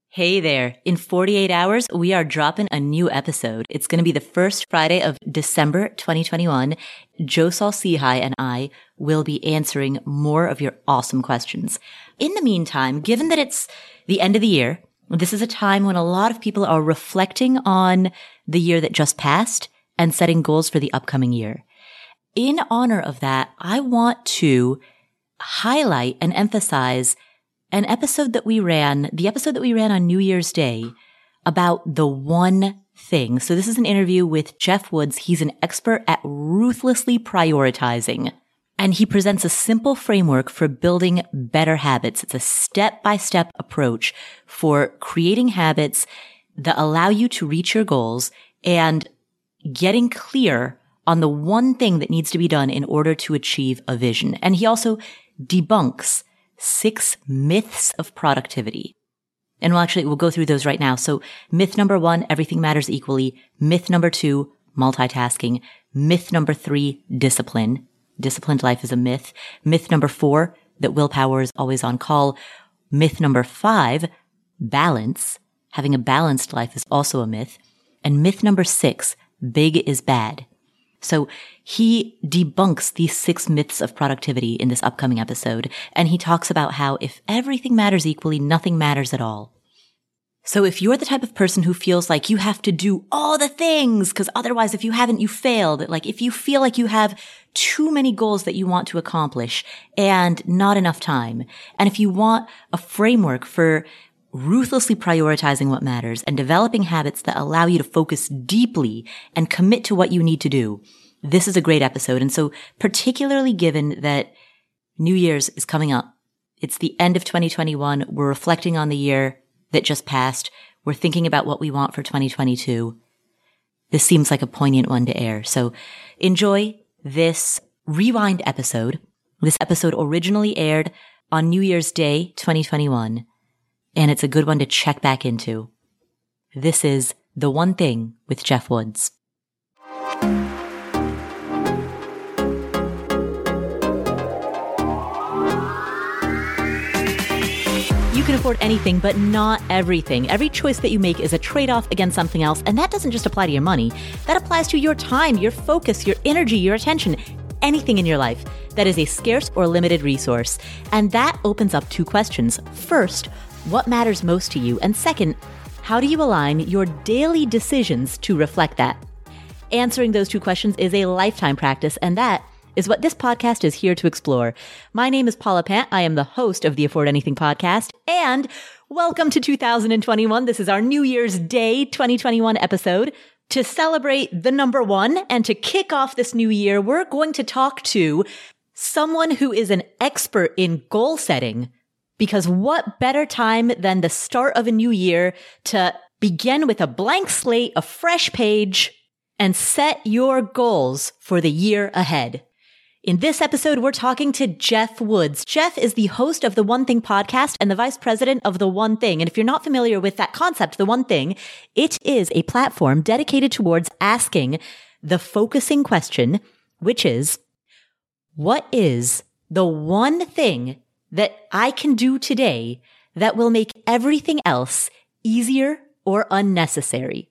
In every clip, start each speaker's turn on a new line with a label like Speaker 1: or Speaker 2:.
Speaker 1: Hey there. In 48 hours, we are dropping a new episode. It's going to be the first Friday of December 2021. Josol Sihai and I will be answering more of your awesome questions. In the meantime, given that it's the end of the year, this is a time when a lot of people are reflecting on the year that just passed and setting goals for the upcoming year. In honor of that, I want to highlight and emphasize the episode that we ran on New Year's Day about the one thing. So this is an interview with Jeff Woods. He's an expert at ruthlessly prioritizing, and he presents a simple framework for building better habits. It's a step-by-step approach for creating habits that allow you to reach your goals and getting clear on the one thing that needs to be done in order to achieve a vision. And he also debunks 6 myths of productivity. And we'll go through those right now. So myth number 1, everything matters equally. Myth number 2, multitasking. Myth number 3, discipline. Disciplined life is a myth. Myth number 4, that willpower is always on call. Myth number 5, balance. Having a balanced life is also a myth. And myth number 6, big is bad. So he debunks these 6 myths of productivity in this upcoming episode, and he talks about how if everything matters equally, nothing matters at all. So if you're the type of person who feels like you have to do all the things, because otherwise if you haven't, you failed, like if you feel like you have too many goals that you want to accomplish and not enough time, and if you want a framework for ruthlessly prioritizing what matters and developing habits that allow you to focus deeply and commit to what you need to do, this is a great episode. And so particularly given that New Year's is coming up, it's the end of 2021. We're reflecting on the year that just passed. We're thinking about what we want for 2022. This seems like a poignant one to air. So enjoy this rewind episode. This episode originally aired on New Year's Day, 2021. And it's a good one to check back into. This is The One Thing with Jeff Woods. You can afford anything, but not everything. Every choice that you make is a trade-off against something else, and that doesn't just apply to your money. That applies to your time, your focus, your energy, your attention, anything in your life that is a scarce or limited resource. And that opens up 2 questions. First, what matters most to you? And second, how do you align your daily decisions to reflect that? Answering those 2 questions is a lifetime practice, and that is what this podcast is here to explore. My name is Paula Pant. I am the host of the Afford Anything podcast, and welcome to 2021. This is our New Year's Day 2021 episode. To celebrate the number 1 and to kick off this new year, we're going to talk to someone who is an expert in goal setting. Because what better time than the start of a new year to begin with a blank slate, a fresh page, and set your goals for the year ahead. In this episode, we're talking to Jeff Woods. Jeff is the host of the One Thing podcast and the vice president of The One Thing. And if you're not familiar with that concept, The One Thing, it is a platform dedicated towards asking the focusing question, which is, what is the one thing that I can do today that will make everything else easier or unnecessary?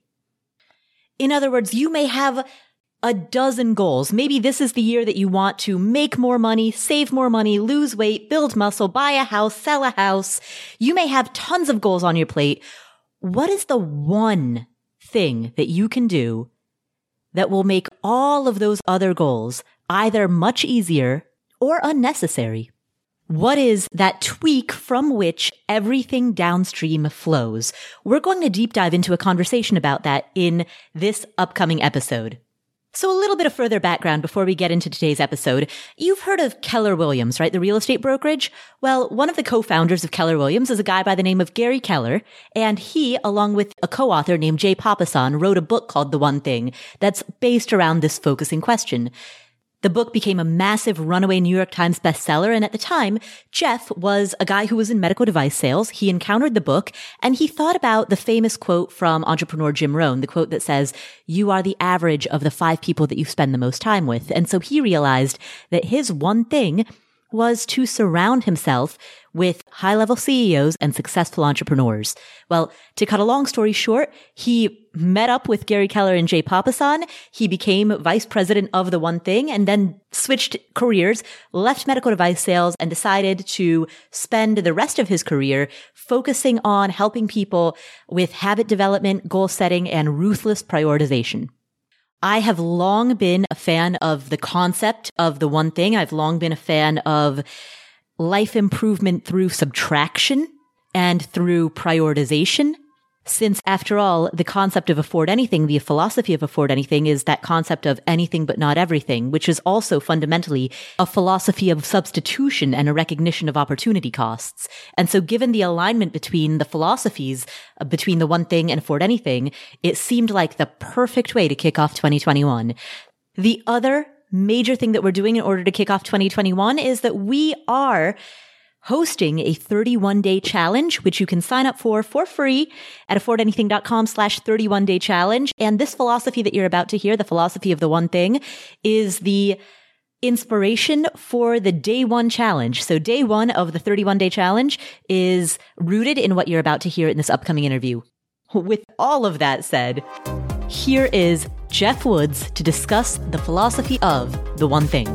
Speaker 1: In other words, you may have a dozen goals. Maybe this is the year that you want to make more money, save more money, lose weight, build muscle, buy a house, sell a house. You may have tons of goals on your plate. What is the one thing that you can do that will make all of those other goals either much easier or unnecessary? What is that tweak from which everything downstream flows? We're going to deep dive into a conversation about that in this upcoming episode. So a little bit of further background before we get into today's episode. You've heard of Keller Williams, right? The real estate brokerage? Well, one of the co-founders of Keller Williams is a guy by the name of Gary Keller, and he, along with a co-author named Jay Papasan, wrote a book called The One Thing that's based around this focusing question. The book became a massive runaway New York Times bestseller, and at the time, Jeff was a guy who was in medical device sales. He encountered the book, and he thought about the famous quote from entrepreneur Jim Rohn, the quote that says, "You are the average of the 5 people that you spend the most time with." And so he realized that his one thing was to surround himself with high-level CEOs and successful entrepreneurs. Well, to cut a long story short, he met up with Gary Keller and Jay Papasan. He became vice president of The One Thing and then switched careers, left medical device sales, and decided to spend the rest of his career focusing on helping people with habit development, goal setting, and ruthless prioritization. I have long been a fan of the concept of The One Thing. I've long been a fan of life improvement through subtraction and through prioritization. Since, after all, the concept of afford anything, the philosophy of afford anything is that concept of anything but not everything, which is also fundamentally a philosophy of substitution and a recognition of opportunity costs. And so given the alignment between the philosophies, between The One Thing and afford anything, it seemed like the perfect way to kick off 2021. The other major thing that we're doing in order to kick off 2021 is that we are hosting a 31-day challenge, which you can sign up for free at affordanything.com/31-day challenge. And this philosophy that you're about to hear, the philosophy of The One Thing, is the inspiration for the day one challenge. So day one of the 31-day challenge is rooted in what you're about to hear in this upcoming interview. With all of that said, here is Jeff Woods to discuss the philosophy of The One Thing.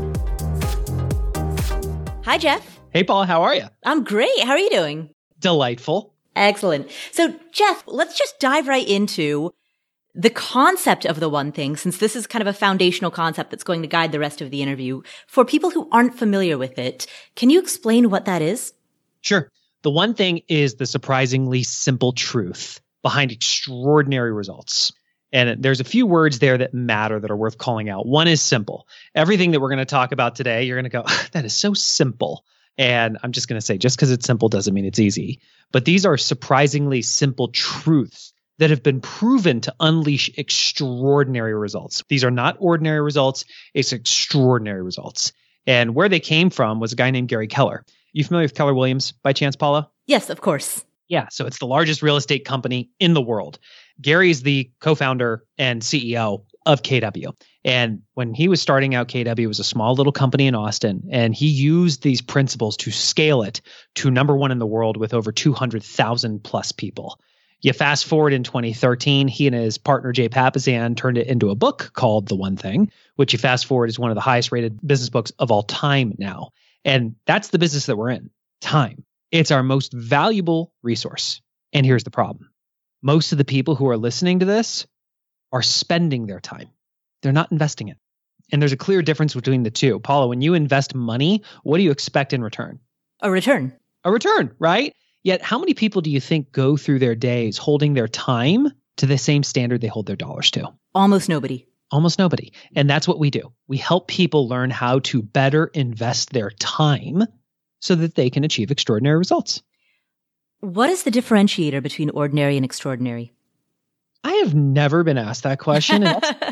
Speaker 1: Hi, Jeff.
Speaker 2: Hey, Paul, how are you?
Speaker 1: I'm great. How are you doing?
Speaker 2: Delightful.
Speaker 1: Excellent. So, Jeff, let's just dive right into the concept of The One Thing, since this is kind of a foundational concept that's going to guide the rest of the interview. For people who aren't familiar with it, can you explain what that is?
Speaker 2: Sure. The One Thing is the surprisingly simple truth behind extraordinary results. And there's a few words there that matter that are worth calling out. One is simple. Everything that we're going to talk about today, you're going to go, that is so simple. And I'm just going to say, just because it's simple doesn't mean it's easy. But these are surprisingly simple truths that have been proven to unleash extraordinary results. These are not ordinary results. It's extraordinary results. And where they came from was a guy named Gary Keller. You familiar with Keller Williams by chance, Paula?
Speaker 1: Yes, of course.
Speaker 2: Yeah. So it's the largest real estate company in the world. Gary's the co-founder and CEO of KW. And when he was starting out, KW was a small little company in Austin, and he used these principles to scale it to number one in the world with over 200,000 plus people. You fast forward in 2013, he and his partner, Jay Papasan, turned it into a book called The One Thing, which you fast forward is one of the highest rated business books of all time now. And that's the business that we're in, time. It's our most valuable resource. And here's the problem. Most of the people who are listening to this are spending their time. They're not investing it. And there's a clear difference between the two. Paula, when you invest money, what do you expect in return?
Speaker 1: A return.
Speaker 2: A return, right? Yet how many people do you think go through their days holding their time to the same standard they hold their dollars to?
Speaker 1: Almost nobody.
Speaker 2: Almost nobody. And that's what we do. We help people learn how to better invest their time so that they can achieve extraordinary results.
Speaker 1: What is the differentiator between ordinary and extraordinary?
Speaker 2: I have never been asked that question.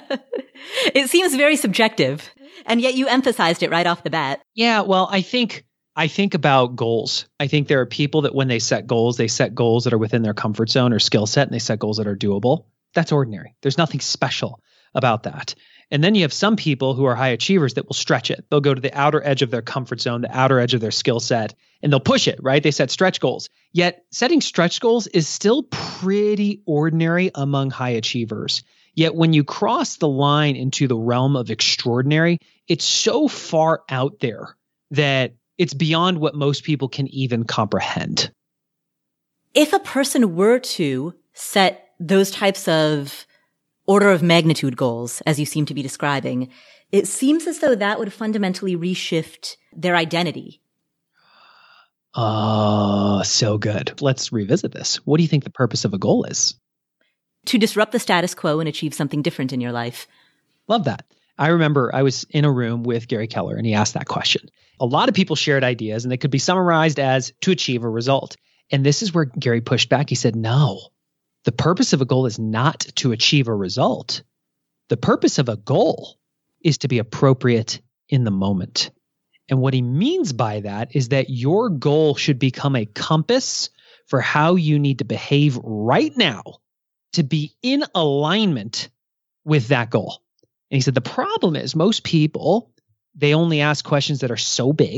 Speaker 1: It seems very subjective, and yet you emphasized it right off the bat.
Speaker 2: Yeah, well, I think about goals. I think there are people that when they set goals that are within their comfort zone or skill set, and they set goals that are doable. That's ordinary. There's nothing special about that. And then you have some people who are high achievers that will stretch it. They'll go to the outer edge of their comfort zone, the outer edge of their skill set, and they'll push it, right? They set stretch goals. Yet setting stretch goals is still pretty ordinary among high achievers. Yet when you cross the line into the realm of extraordinary, it's so far out there that it's beyond what most people can even comprehend.
Speaker 1: If a person were to set those types of order of magnitude goals, as you seem to be describing, it seems as though that would fundamentally reshift their identity.
Speaker 2: Oh, so good. Let's revisit this. What do you think the purpose of a goal is?
Speaker 1: To disrupt the status quo and achieve something different in your life.
Speaker 2: Love that. I remember I was in a room with Gary Keller and he asked that question. A lot of people shared ideas and they could be summarized as to achieve a result. And this is where Gary pushed back. He said, no, the purpose of a goal is not to achieve a result. The purpose of a goal is to be appropriate in the moment. And what he means by that is that your goal should become a compass for how you need to behave right now to be in alignment with that goal. And he said, the problem is most people, they only ask questions that are so big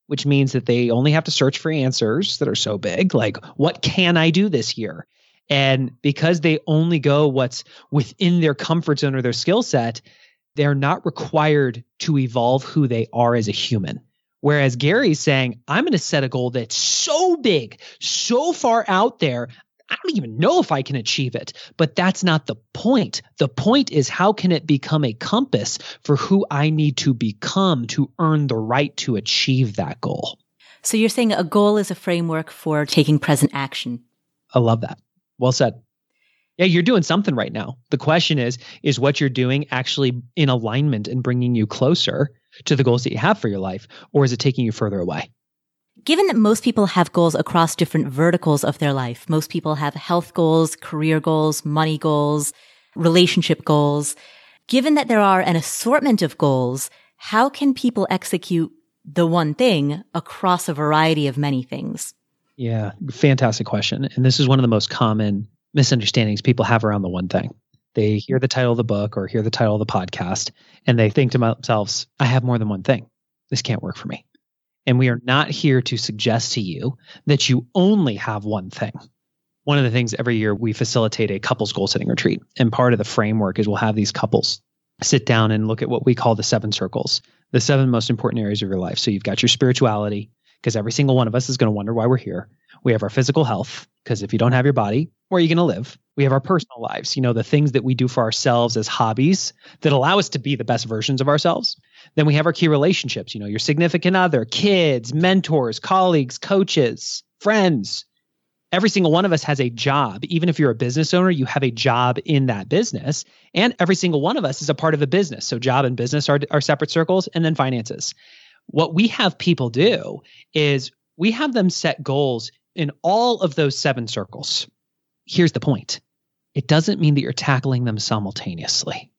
Speaker 2: which means that they only have to search for answers that are so big, like, what can I do this year? And because they only go what's within their comfort zone or their skill set, they're not required to evolve who they are as a human. Whereas Gary's saying, I'm going to set a goal that's so big, so far out there, I don't even know if I can achieve it. But that's not the point. The point is, how can it become a compass for who I need to become to earn the right to achieve that goal?
Speaker 1: So you're saying a goal is a framework for taking present action.
Speaker 2: I love that. Well said. Yeah, you're doing something right now. The question is what you're doing actually in alignment and bringing you closer to the goals that you have for your life, or is it taking you further away?
Speaker 1: Given that most people have goals across different verticals of their life, most people have health goals, career goals, money goals, relationship goals. Given that there are an assortment of goals, how can people execute the one thing across a variety of many things?
Speaker 2: Yeah, fantastic question. And this is one of the most common misunderstandings people have around the one thing. They hear the title of the book or hear the title of the podcast, and they think to themselves, I have more than one thing. This can't work for me. And we are not here to suggest to you that you only have one thing. One of the things every year we facilitate a couples goal setting retreat. And part of the framework is we'll have these couples sit down and look at what we call the 7 circles, the 7 most important areas of your life. So you've got your spirituality, because every single one of us is going to wonder why we're here. We have our physical health, because if you don't have your body, where are you going to live? We have our personal lives, the things that we do for ourselves as hobbies that allow us to be the best versions of ourselves. Then we have our key relationships, your significant other, kids, mentors, colleagues, coaches, friends. Every single one of us has a job. Even if you're a business owner, you have a job in that business. And every single one of us is a part of a business. So job and business are separate circles, and then finances. What we have people do is we have them set goals in all of those 7 circles. Here's the point. It doesn't mean that you're tackling them simultaneously.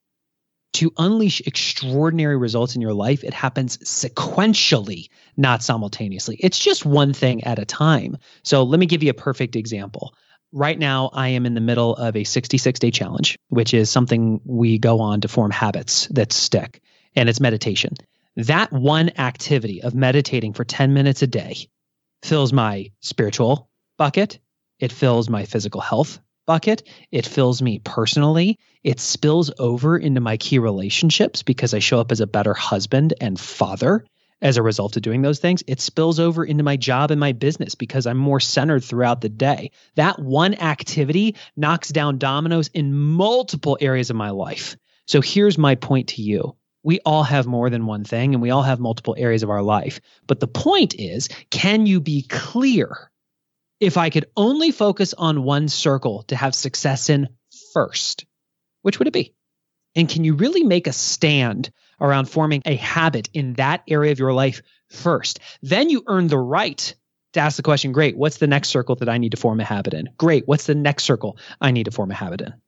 Speaker 2: To unleash extraordinary results in your life, it happens sequentially, not simultaneously. It's just one thing at a time. So let me give you a perfect example. Right now, I am in the middle of a 66-day challenge, which is something we go on to form habits that stick, and it's meditation. That one activity of meditating for 10 minutes a day fills my spiritual bucket. It fills my physical health bucket. It fills me personally. It spills over into my key relationships because I show up as a better husband and father as a result of doing those things. It spills over into my job and my business because I'm more centered throughout the day. That one activity knocks down dominoes in multiple areas of my life. So here's my point to you. We all have more than one thing, and we all have multiple areas of our life. But the point is, can you be clear? If I could only focus on one circle to have success in first, which would it be? And can you really make a stand around forming a habit in that area of your life first? Then you earn the right to ask the question, great, what's the next circle that I need to form a habit in? Great, what's the next circle I need to form a habit in?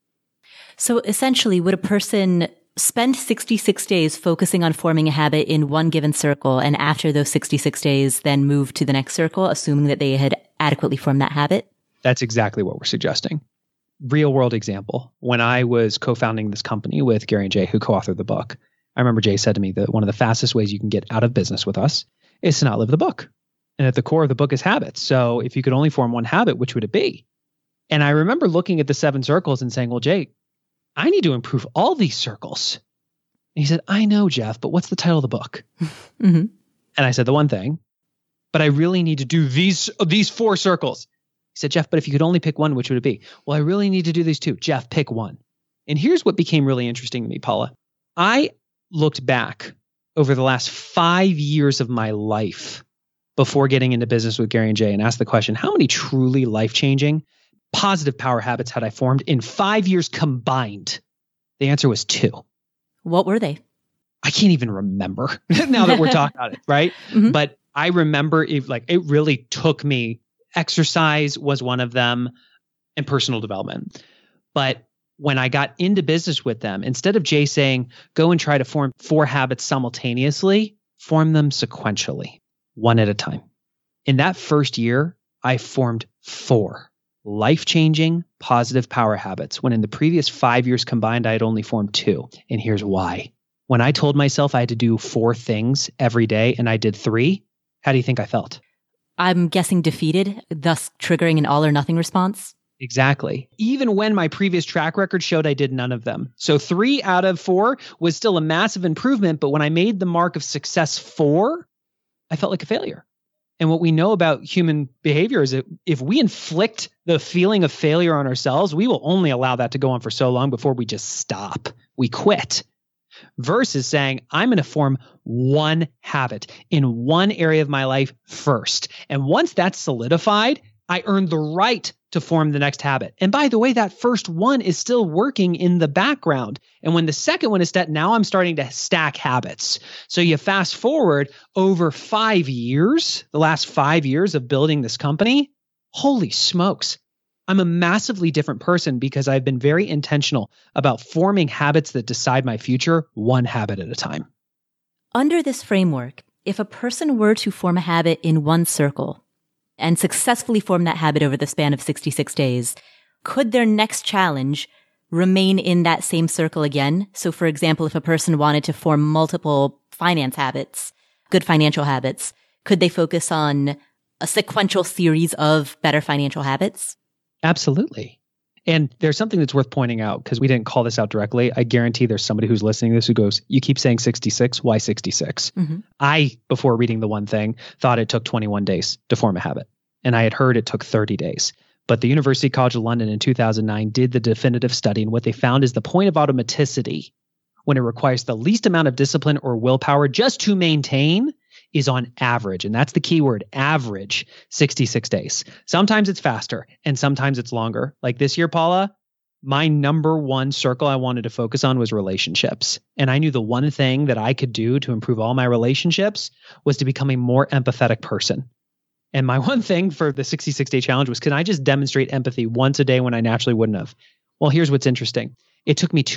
Speaker 1: So essentially, would a person spend 66 days focusing on forming a habit in one given circle, and after those 66 days, then move to the next circle, assuming that they had adequately formed that habit?
Speaker 2: That's exactly what we're suggesting. Real world example. When I was co-founding this company with Gary and Jay, who co-authored the book, I remember Jay said to me that one of the fastest ways you can get out of business with us is to not live the book. And at the core of the book is habits. So if you could only form one habit, which would it be? And I remember looking at the 7 circles and saying, well, Jay, I need to improve all these circles. And he said, I know, Jeff, but what's the title of the book? Mm-hmm. And I said, the one thing, but I really need to do these 4 circles. He said, Jeff, but if you could only pick one, which would it be? Well, I really need to do these 2. Jeff, pick one. And here's what became really interesting to me, Paula. I looked back over the last 5 years of my life before getting into business with Gary and Jay and asked the question, how many truly life-changing positive power habits had I formed in 5 years combined? The answer was 2. What
Speaker 1: were they?
Speaker 2: I can't even remember now that we're talking about it, right? Mm-hmm. But I remember it really took me. Exercise was one of them, and personal development. But when I got into business with them, instead of Jay saying, go and try to form 4 habits simultaneously, form them sequentially, one at a time. In that first year, I formed 4 life-changing, positive power habits, when in the previous 5 years combined, I had only formed 2. And here's why. When I told myself I had to do 4 things every day and I did 3, How do you think I felt?
Speaker 1: I'm guessing defeated, thus triggering an all or nothing response.
Speaker 2: Exactly. Even when my previous track record showed I did none of them. So 3 out of 4 was still a massive improvement. But when I made the mark of success 4, I felt like a failure. And what we know about human behavior is that if we inflict the feeling of failure on ourselves, we will only allow that to go on for so long before we just stop. We quit. Versus saying, I'm going to form one habit in one area of my life first. And once that's solidified, I earn the right to form the next habit. And by the way, that first one is still working in the background. And when the second one is set, now I'm starting to stack habits. So you fast forward over 5 years, the last 5 years of building this company, holy smokes. I'm a massively different person because I've been very intentional about forming habits that decide my future, one habit at a time.
Speaker 1: Under this framework, if a person were to form a habit in one circle and successfully form that habit over the span of 66 days, could their next challenge remain in that same circle again? So for example, if a person wanted to form multiple finance habits, good financial habits, could they focus on a sequential series of better financial habits?
Speaker 2: Absolutely. And there's something that's worth pointing out because we didn't call this out directly. I guarantee there's somebody who's listening to this who goes, you keep saying 66. Why 66? Mm-hmm. I, before reading the one thing, thought it took 21 days to form a habit. And I had heard it took 30 days. But the University College of London in 2009 did the definitive study. And what they found is the point of automaticity, when it requires the least amount of discipline or willpower just to maintain, is on average, and that's the key word, average, 66 days. Sometimes it's faster and sometimes it's longer. Like this year, Paula, my number one circle I wanted to focus on was relationships. And I knew the one thing that I could do to improve all my relationships was to become a more empathetic person. And my one thing for the 66-day challenge was, can I just demonstrate empathy once a day when I naturally wouldn't have? Well, here's what's interesting. It took me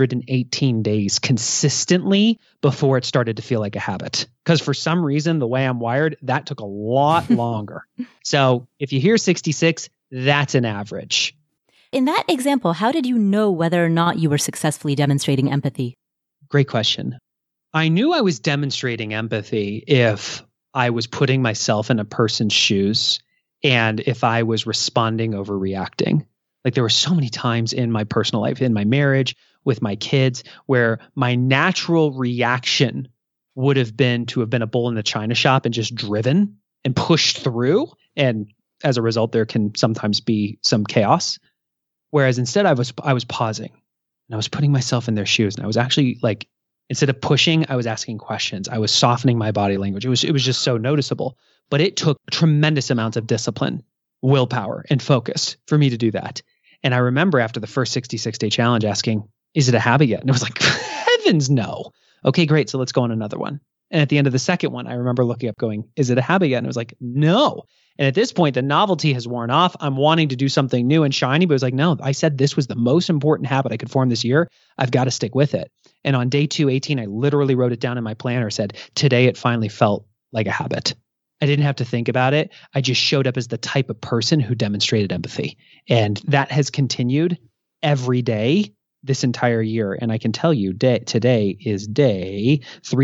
Speaker 2: 218 days consistently before it started to feel like a habit. Because for some reason, the way I'm wired, that took a lot longer. So if you hear 66, that's an average.
Speaker 1: In that example, how did you know whether or not you were successfully demonstrating empathy?
Speaker 2: Great question. I knew I was demonstrating empathy if I was putting myself in a person's shoes and if I was responding over reacting. Like there were so many times in my personal life, in my marriage, with my kids, where my natural reaction would have been to have been a bull in the china shop and just driven and pushed through. And as a result, there can sometimes be some chaos. Whereas instead I was pausing and I was putting myself in their shoes. And I was actually like, instead of pushing, I was asking questions. I was softening my body language. It was just so noticeable. But it took tremendous amounts of discipline, willpower, and focus for me to do that. And I remember after the first 66-day challenge asking, is it a habit yet? And it was like, heavens no. Okay, great. So let's go on another one. And at the end of the second one, I remember looking up going, is it a habit yet? And it was like, no. And at this point, the novelty has worn off. I'm wanting to do something new and shiny, but it was like, no, I said this was the most important habit I could form this year. I've got to stick with it. And on day 218, I literally wrote it down in my planner, said, today it finally felt like a habit. I didn't have to think about it. I just showed up as the type of person who demonstrated empathy. And that has continued every day this entire year. And I can tell you today is day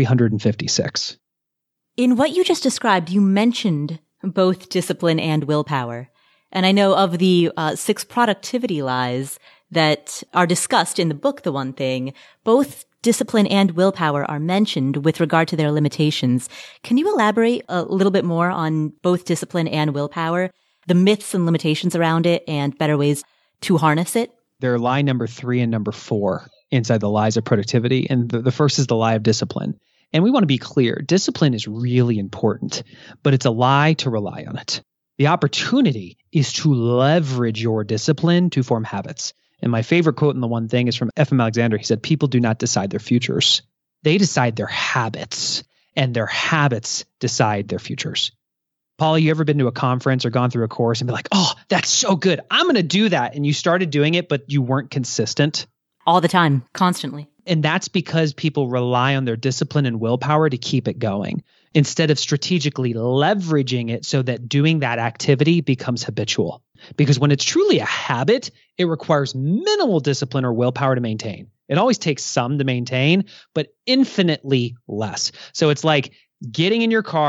Speaker 2: 356.
Speaker 1: In what you just described, you mentioned both discipline and willpower. And I know of the 6 productivity lies that are discussed in the book, The One Thing, both discipline and willpower are mentioned with regard to their limitations. Can you elaborate a little bit more on both discipline and willpower, the myths and limitations around it, and better ways to harness it?
Speaker 2: There are lie number 3 and number 4 inside the lies of productivity. And the first is the lie of discipline. And we want to be clear, discipline is really important, but it's a lie to rely on it. The opportunity is to leverage your discipline to form habits. And my favorite quote in The One Thing is from F.M. Alexander. He said, people do not decide their futures. They decide their habits, and their habits decide their futures. Paula, you ever been to a conference or gone through a course and be like, oh, that's so good. I'm going to do that. And you started doing it, but you weren't consistent?
Speaker 1: All the time, constantly.
Speaker 2: And that's because people rely on their discipline and willpower to keep it going, instead of strategically leveraging it so that doing that activity becomes habitual. Because when it's truly a habit, it requires minimal discipline or willpower to maintain. It always takes some to maintain, but infinitely less. So it's like getting in your car,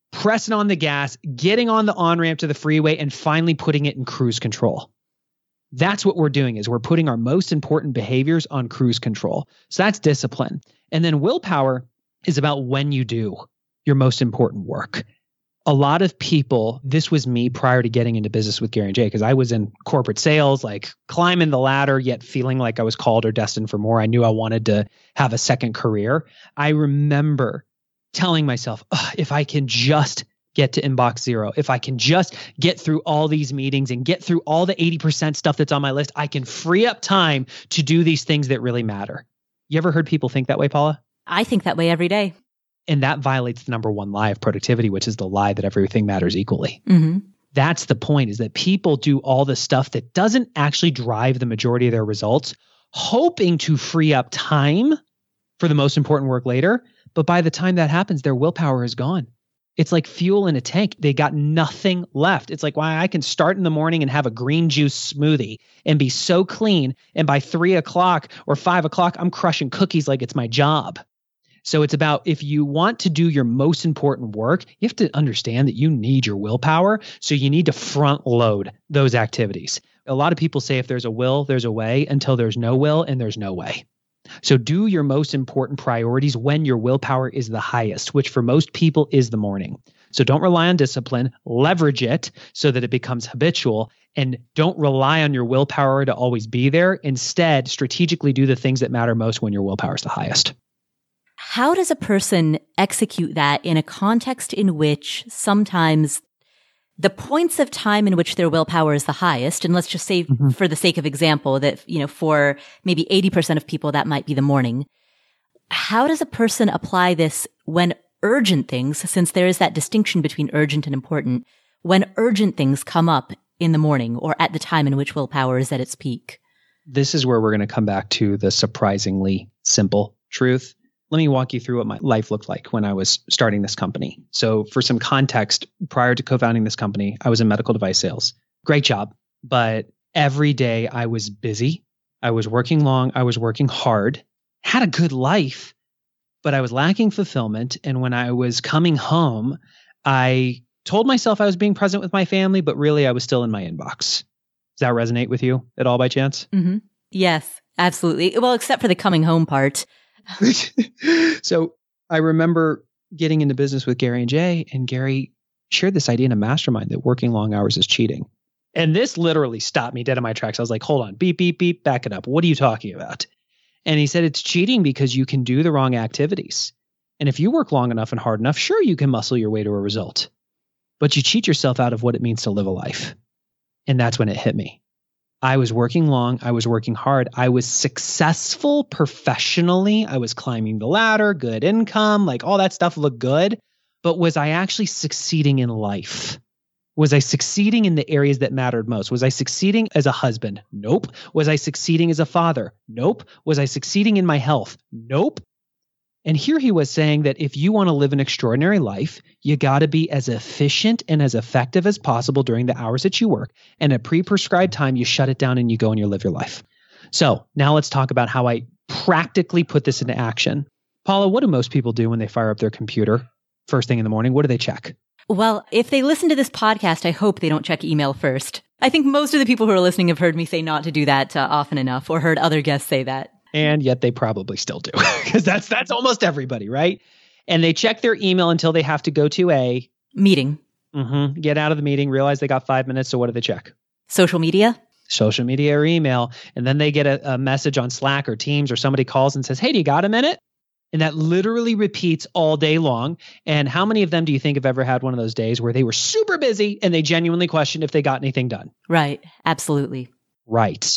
Speaker 2: pressing on the gas, getting on the on-ramp to the freeway, and finally putting it in cruise control. That's what we're doing, is we're putting our most important behaviors on cruise control. So that's discipline. And then willpower is about when you do your most important work. A lot of people, this was me prior to getting into business with Gary and Jay, because I was in corporate sales, like climbing the ladder, yet feeling like I was called or destined for more. I knew I wanted to have a second career. I remember telling myself, if I can just get to inbox zero, if I can just get through all these meetings and get through all the 80% stuff that's on my list, I can free up time to do these things that really matter. You ever heard people think that way, Paula?
Speaker 1: I think that way every day.
Speaker 2: And that violates the number one lie of productivity, which is the lie that everything matters equally.
Speaker 1: Mm-hmm.
Speaker 2: That's the point, is that people do all the stuff that doesn't actually drive the majority of their results, hoping to free up time for the most important work later. But by the time that happens, their willpower is gone. It's like fuel in a tank. They got nothing left. It's like, why I can start in the morning and have a green juice smoothie and be so clean. And by 3 o'clock or 5 o'clock, I'm crushing cookies like it's my job. So it's about, if you want to do your most important work, you have to understand that you need your willpower. So you need to front load those activities. A lot of people say if there's a will, there's a way, until there's no will and there's no way. So do your most important priorities when your willpower is the highest, which for most people is the morning. So don't rely on discipline, leverage it so that it becomes habitual, and don't rely on your willpower to always be there. Instead, strategically do the things that matter most when your willpower is the highest.
Speaker 1: How does a person execute that in a context in which sometimes the points of time in which their willpower is the highest, and let's just say for the sake of example that, for maybe 80% of people, that might be the morning. How does a person apply this when urgent things, since there is that distinction between urgent and important, when urgent things come up in the morning or at the time in which willpower is at its peak?
Speaker 2: This is where we're going to come back to the surprisingly simple truth. Let me walk you through what my life looked like when I was starting this company. So for some context, prior to co-founding this company, I was in medical device sales. Great job. But every day I was busy. I was working long. I was working hard, had a good life, but I was lacking fulfillment. And when I was coming home, I told myself I was being present with my family, but really I was still in my inbox. Does that resonate with you at all by chance?
Speaker 1: Mm-hmm. Yes, absolutely. Well, except for the coming home part.
Speaker 2: So I remember getting into business with Gary and Jay, and Gary shared this idea in a mastermind that working long hours is cheating. And this literally stopped me dead in my tracks. I was like, hold on, beep, beep, beep, back it up. What are you talking about? And he said, it's cheating because you can do the wrong activities. And if you work long enough and hard enough, sure, you can muscle your way to a result, but you cheat yourself out of what it means to live a life. And that's when it hit me. I was working long. I was working hard. I was successful professionally. I was climbing the ladder, good income, like all that stuff looked good. But was I actually succeeding in life? Was I succeeding in the areas that mattered most? Was I succeeding as a husband? Nope. Was I succeeding as a father? Nope. Was I succeeding in my health? Nope. And here he was saying that if you want to live an extraordinary life, you got to be as efficient and as effective as possible during the hours that you work. And at pre-prescribed time, you shut it down and you go and you live your life. So now let's talk about how I practically put this into action. Paula, what do most people do when they fire up their computer first thing in the morning? What do they check?
Speaker 1: Well, if they listen to this podcast, I hope they don't check email first. I think most of the people who are listening have heard me say not to do that often enough, or heard other guests say that.
Speaker 2: And yet they probably still do, because that's almost everybody, right? And they check their email until they have to go to a
Speaker 1: meeting.
Speaker 2: Get out of the meeting, realize they got 5 minutes. So what do they check?
Speaker 1: Social media
Speaker 2: or email. And then they get a message on Slack or Teams, or somebody calls and says, hey, do you got a minute? And that literally repeats all day long. And how many of them do you think have ever had one of those days where they were super busy and they genuinely questioned if they got anything done?
Speaker 1: Right. Absolutely.
Speaker 2: Right.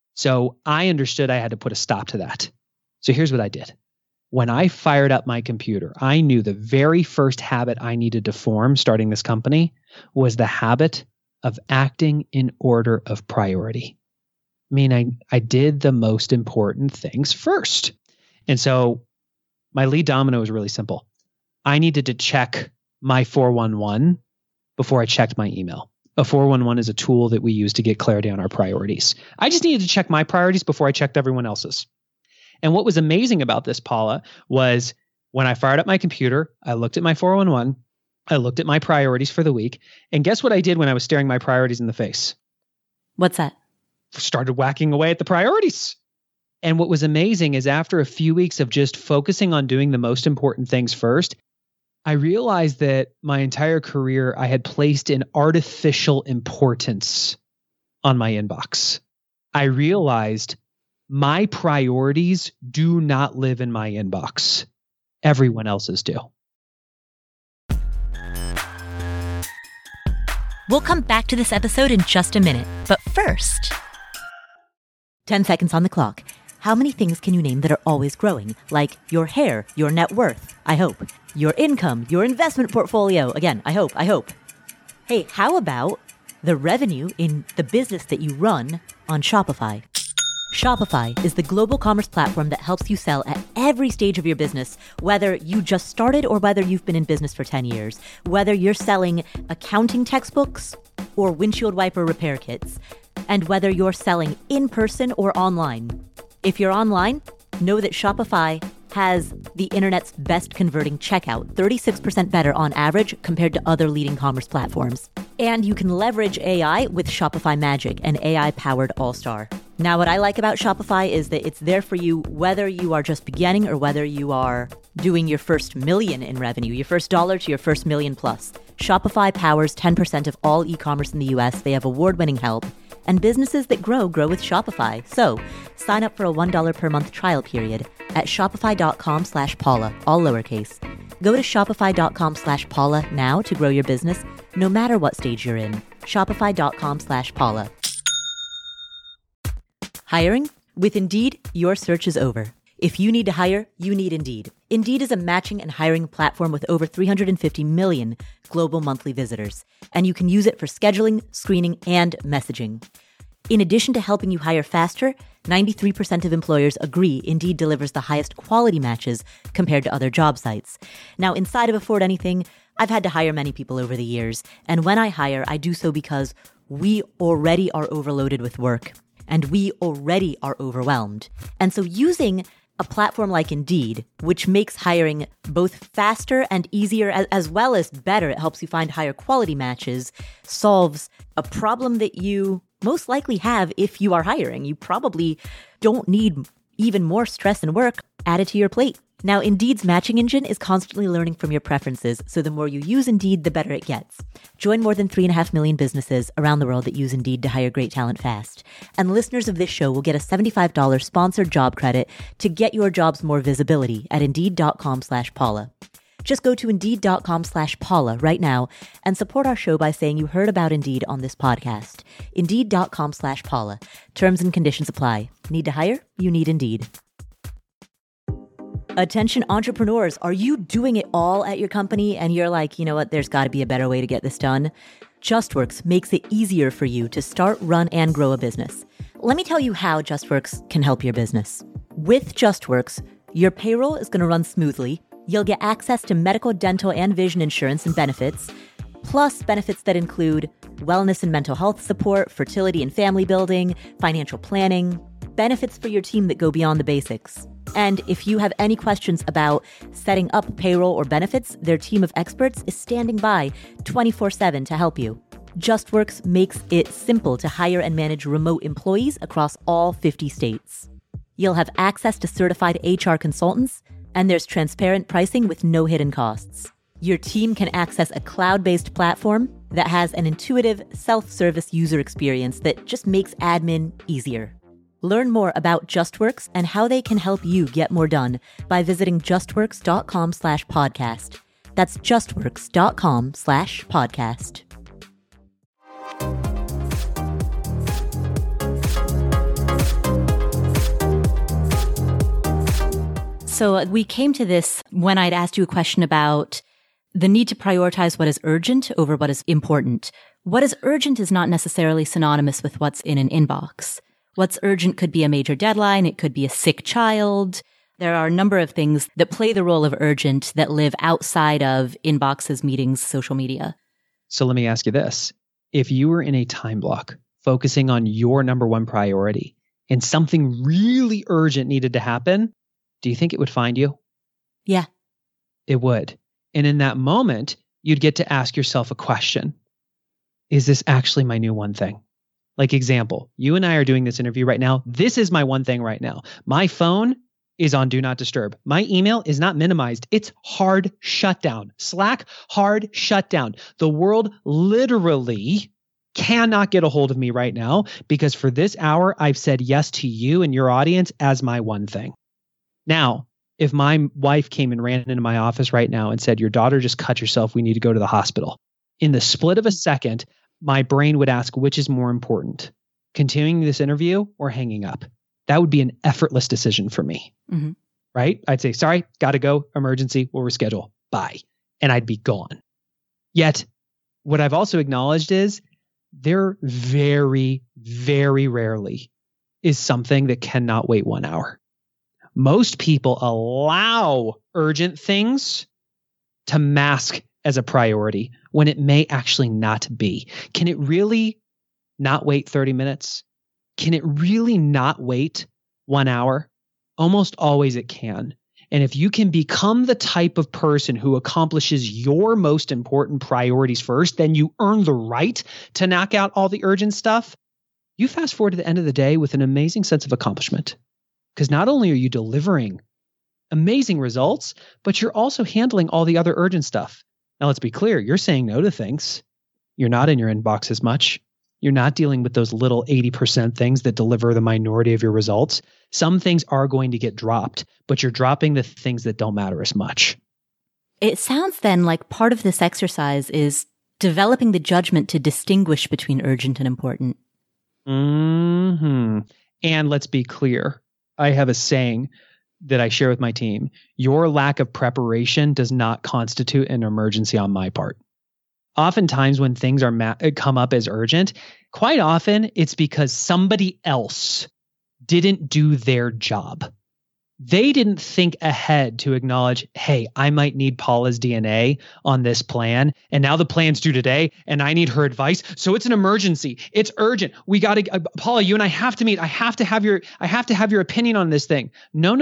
Speaker 2: So I understood I had to put a stop to that. So here's what I did. When I fired up my computer, I knew the very first habit I needed to form starting this company was the habit of acting in order of priority. I mean, I did the most important things first. And so my lead domino was really simple. I needed to check my 411 before I checked my email. A 411 is a tool that we use to get clarity on our priorities. I just needed to check my priorities before I checked everyone else's. And what was amazing about this, Paula, was when I fired up my computer, I looked at my 411 I looked at my priorities for the week, and guess what I did when I was staring my priorities in the face?
Speaker 1: What's that?
Speaker 2: Started whacking away at the priorities. And what was amazing is after a few weeks of just focusing on doing the most important things first, I realized that my entire career I had placed an artificial importance on my inbox. I realized my priorities do not live in my inbox. Everyone else's do.
Speaker 1: We'll come back to this episode in just a minute. But first, 10 seconds on the clock. How many things can you name that are always growing? Like your hair, your net worth, I hope. Your income, your investment portfolio. Again, I hope. Hey, how about the revenue in the business that you run on Shopify? Shopify is the global commerce platform that helps you sell at every stage of your business, whether you just started or whether you've been in business for 10 years, whether you're selling accounting textbooks or windshield wiper repair kits, and whether you're selling in person or online. If you're online, know that Shopify has the internet's best converting checkout, 36% better on average compared to other leading commerce platforms. And you can leverage AI with Shopify Magic, an AI-powered all-star. Now, what I like about Shopify is that it's there for you whether you are just beginning or whether you are doing your first million in revenue, your first dollar to your first million plus. Shopify powers 10% of all e-commerce in the US. They have award-winning help. And businesses that grow with Shopify. So sign up for a $1 per month trial period at shopify.com/Paula, all lowercase. Go to shopify.com/Paula now to grow your business, no matter what stage you're in. Shopify.com/Paula. Hiring? With Indeed, your search is over. If you need to hire, you need Indeed. Indeed is a matching and hiring platform with over 350 million global monthly visitors, and you can use it for scheduling, screening, and messaging. In addition to helping you hire faster, 93% of employers agree Indeed delivers the highest quality matches compared to other job sites. Now, inside of Afford Anything, I've had to hire many people over the years, and when I hire, I do so because we already are overloaded with work, and we already are overwhelmed. And so using a platform like Indeed, which makes hiring both faster and easier as well as better, it helps you find higher quality matches, solves a problem that you most likely have if you are hiring. You probably don't need even more stress and work added to your plate. Now, Indeed's matching engine is constantly learning from your preferences, so the more you use Indeed, the better it gets. Join more than 3.5 million businesses around the world that use Indeed to hire great talent fast. And listeners of this show will get a $75 sponsored job credit to get your jobs more visibility at Indeed.com/Paula. Just go to Indeed.com/Paula right now and support our show by saying you heard about Indeed on this podcast. Indeed.com/Paula. Terms and conditions apply. Need to hire? You need Indeed. Attention entrepreneurs, are you doing it all at your company and you're like, you know what, there's got to be a better way to get this done? JustWorks makes it easier for you to start, run, and grow a business. Let me tell you how JustWorks can help your business. With JustWorks, your payroll is going to run smoothly. You'll get access to medical, dental, and vision insurance and benefits, plus benefits that include wellness and mental health support, fertility and family building, financial planning, benefits for your team that go beyond the basics. And if you have any questions about setting up payroll or benefits, their team of experts is standing by 24/7 to help you. JustWorks makes it simple to hire and manage remote employees across all 50 states. You'll have access to certified HR consultants, and there's transparent pricing with no hidden costs. Your team can access a cloud-based platform that has an intuitive self-service user experience that just makes admin easier. Learn more about JustWorks and how they can help you get more done by visiting justworks.com/podcast. That's justworks.com/podcast. So we came to this when I'd asked you a question about the need to prioritize what is urgent over what is important. What is urgent is not necessarily synonymous with what's in an inbox. What's urgent could be a major deadline. It could be a sick child. There are a number of things that play the role of urgent that live outside of inboxes, meetings, social media.
Speaker 2: So let me ask you this. If you were in a time block focusing on your number one priority and something really urgent needed to happen, do you think it would find you?
Speaker 1: Yeah.
Speaker 2: It would. And in that moment, you'd get to ask yourself a question. Is this actually my new one thing? Like example, you and I are doing this interview right now. This is my one thing right now. My phone is on do not disturb. My email is not minimized. It's hard shutdown. Slack, hard shutdown. The world literally cannot get a hold of me right now because for this hour, I've said yes to you and your audience as my one thing. Now, if my wife came and ran into my office right now and said, your daughter just cut herself, we need to go to the hospital. In the split of a second, my brain would ask, which is more important, continuing this interview or hanging up? That would be an effortless decision for me, right? I'd say, sorry, got to go, emergency, we'll reschedule, bye. And I'd be gone. Yet, what I've also acknowledged is there very, very rarely is something that cannot wait 1 hour. Most people allow urgent things to mask as a priority when it may actually not be. Can it really not wait 30 minutes? Can it really not wait 1 hour? Almost always it can. And if you can become the type of person who accomplishes your most important priorities first, then you earn the right to knock out all the urgent stuff. You fast forward to the end of the day with an amazing sense of accomplishment. Because not only are you delivering amazing results, but you're also handling all the other urgent stuff. Now, let's be clear. You're saying no to things. You're not in your inbox as much. You're not dealing with those little 80% things that deliver the minority of your results. Some things are going to get dropped, but you're dropping the things that don't matter as much.
Speaker 1: It sounds then like part of this exercise is developing the judgment to distinguish between urgent and important.
Speaker 2: And let's be clear. I have a saying that I share with my team. Your lack of preparation does not constitute an emergency on my part. Oftentimes when things are come up as urgent, quite often it's because somebody else didn't do their job. They didn't think ahead to acknowledge, hey, I might need Paula's DNA on this plan. And now the plan's due today and I need her advice. So it's an emergency. It's urgent. We got to, Paula, you and I have to meet. I have to have your opinion on this thing. No.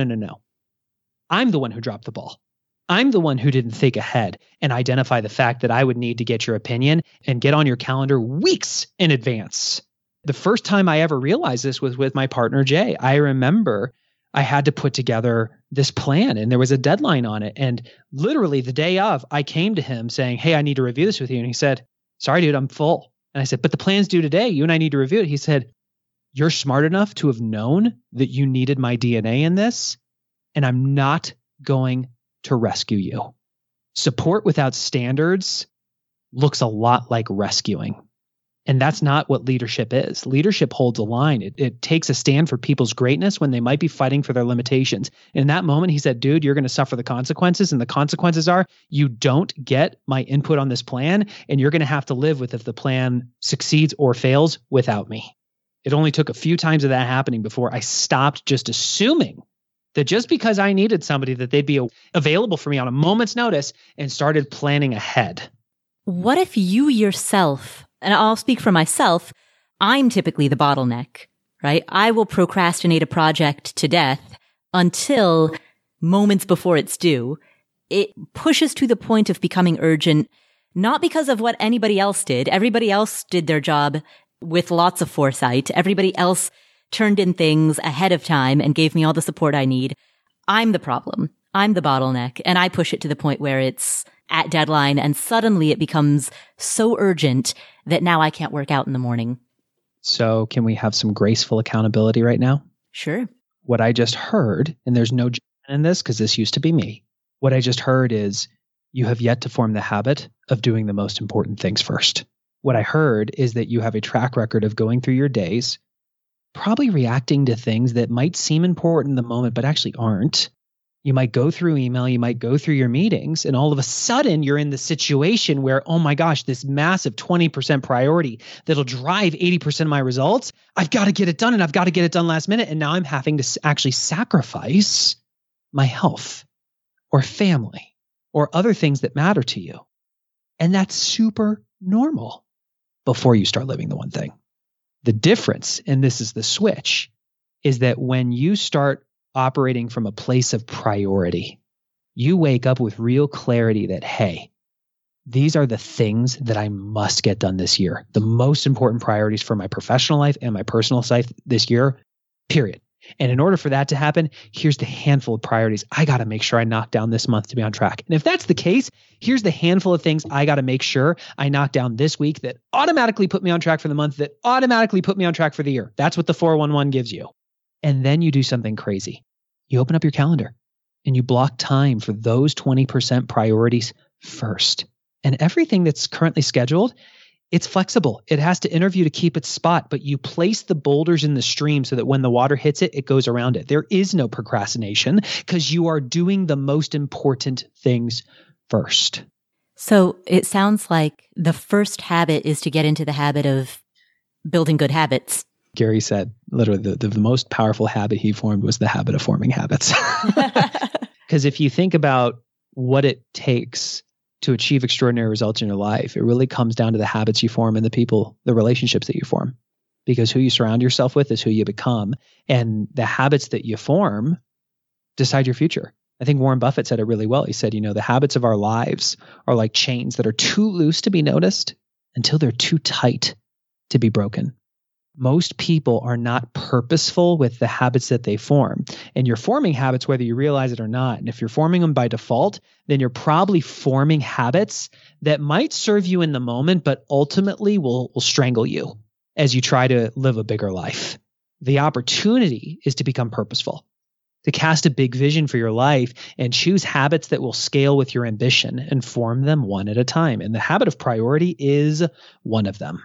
Speaker 2: I'm the one who dropped the ball. I'm the one who didn't think ahead and identify the fact that I would need to get your opinion and get on your calendar weeks in advance. The first time I ever realized this was with my partner, Jay. I remember I had to put together this plan and there was a deadline on it. And literally the day of, I came to him saying, hey, I need to review this with you. And he said, sorry, dude, I'm full. And I said, but the plan's due today. You and I need to review it. He said, you're smart enough to have known that you needed my DNA in this. And I'm not going to rescue you. Support without standards looks a lot like rescuing. And that's not what leadership is. Leadership holds a line. It takes a stand for people's greatness when they might be fighting for their limitations. In that moment, he said, dude, you're going to suffer the consequences. And the consequences are you don't get my input on this plan. And you're going to have to live with if the plan succeeds or fails without me. It only took a few times of that happening before I stopped just assuming that just because I needed somebody that they'd be available for me on a moment's notice and started planning ahead.
Speaker 1: What if you yourself, and I'll speak for myself, I'm typically the bottleneck, right? I will procrastinate a project to death until moments before it's due. It pushes to the point of becoming urgent, not because of what anybody else did. Everybody else did their job with lots of foresight. Everybody else turned in things ahead of time and gave me all the support I need. I'm the problem. I'm the bottleneck. And I push it to the point where it's at deadline and suddenly it becomes so urgent that now I can't work out in the morning.
Speaker 2: So can we have some graceful accountability right now?
Speaker 1: Sure.
Speaker 2: What I just heard, and there's no judgment in this because this used to be me. What I just heard is you have yet to form the habit of doing the most important things first. What I heard is that you have a track record of going through your days, probably reacting to things that might seem important in the moment, but actually aren't. You might go through email, you might go through your meetings, and all of a sudden you're in the situation where, oh my gosh, this massive 20% priority that'll drive 80% of my results, I've got to get it done and I've got to get it done last minute. And now I'm having to actually sacrifice my health or family or other things that matter to you. And that's super normal before you start living the one thing. The difference, and this is the switch, is that when you start operating from a place of priority, you wake up with real clarity that, hey, these are the things that I must get done this year. The most important priorities for my professional life and my personal life this year, period. And in order for that to happen, here's the handful of priorities I got to make sure I knock down this month to be on track. And if that's the case, here's the handful of things I got to make sure I knock down this week that automatically put me on track for the month, that automatically put me on track for the year. That's what the 411 gives you. And then you do something crazy. You open up your calendar and you block time for those 20% priorities first. And everything that's currently scheduled, it's flexible. It has to interview to keep its spot, but you place the boulders in the stream so that when the water hits it, it goes around it. There is no procrastination because you are doing the most important things first.
Speaker 1: So it sounds like the first habit is to get into the habit of building good habits.
Speaker 2: Gary said literally the most powerful habit he formed was the habit of forming habits. Because if you think about what it takes to achieve extraordinary results in your life, it really comes down to the habits you form and the relationships that you form. Because who you surround yourself with is who you become. And the habits that you form decide your future. I think Warren Buffett said it really well. He said, the habits of our lives are like chains that are too loose to be noticed until they're too tight to be broken. Most people are not purposeful with the habits that they form. And you're forming habits whether you realize it or not. And if you're forming them by default, then you're probably forming habits that might serve you in the moment, but ultimately will strangle you as you try to live a bigger life. The opportunity is to become purposeful, to cast a big vision for your life and choose habits that will scale with your ambition and form them one at a time. And the habit of priority is one of them.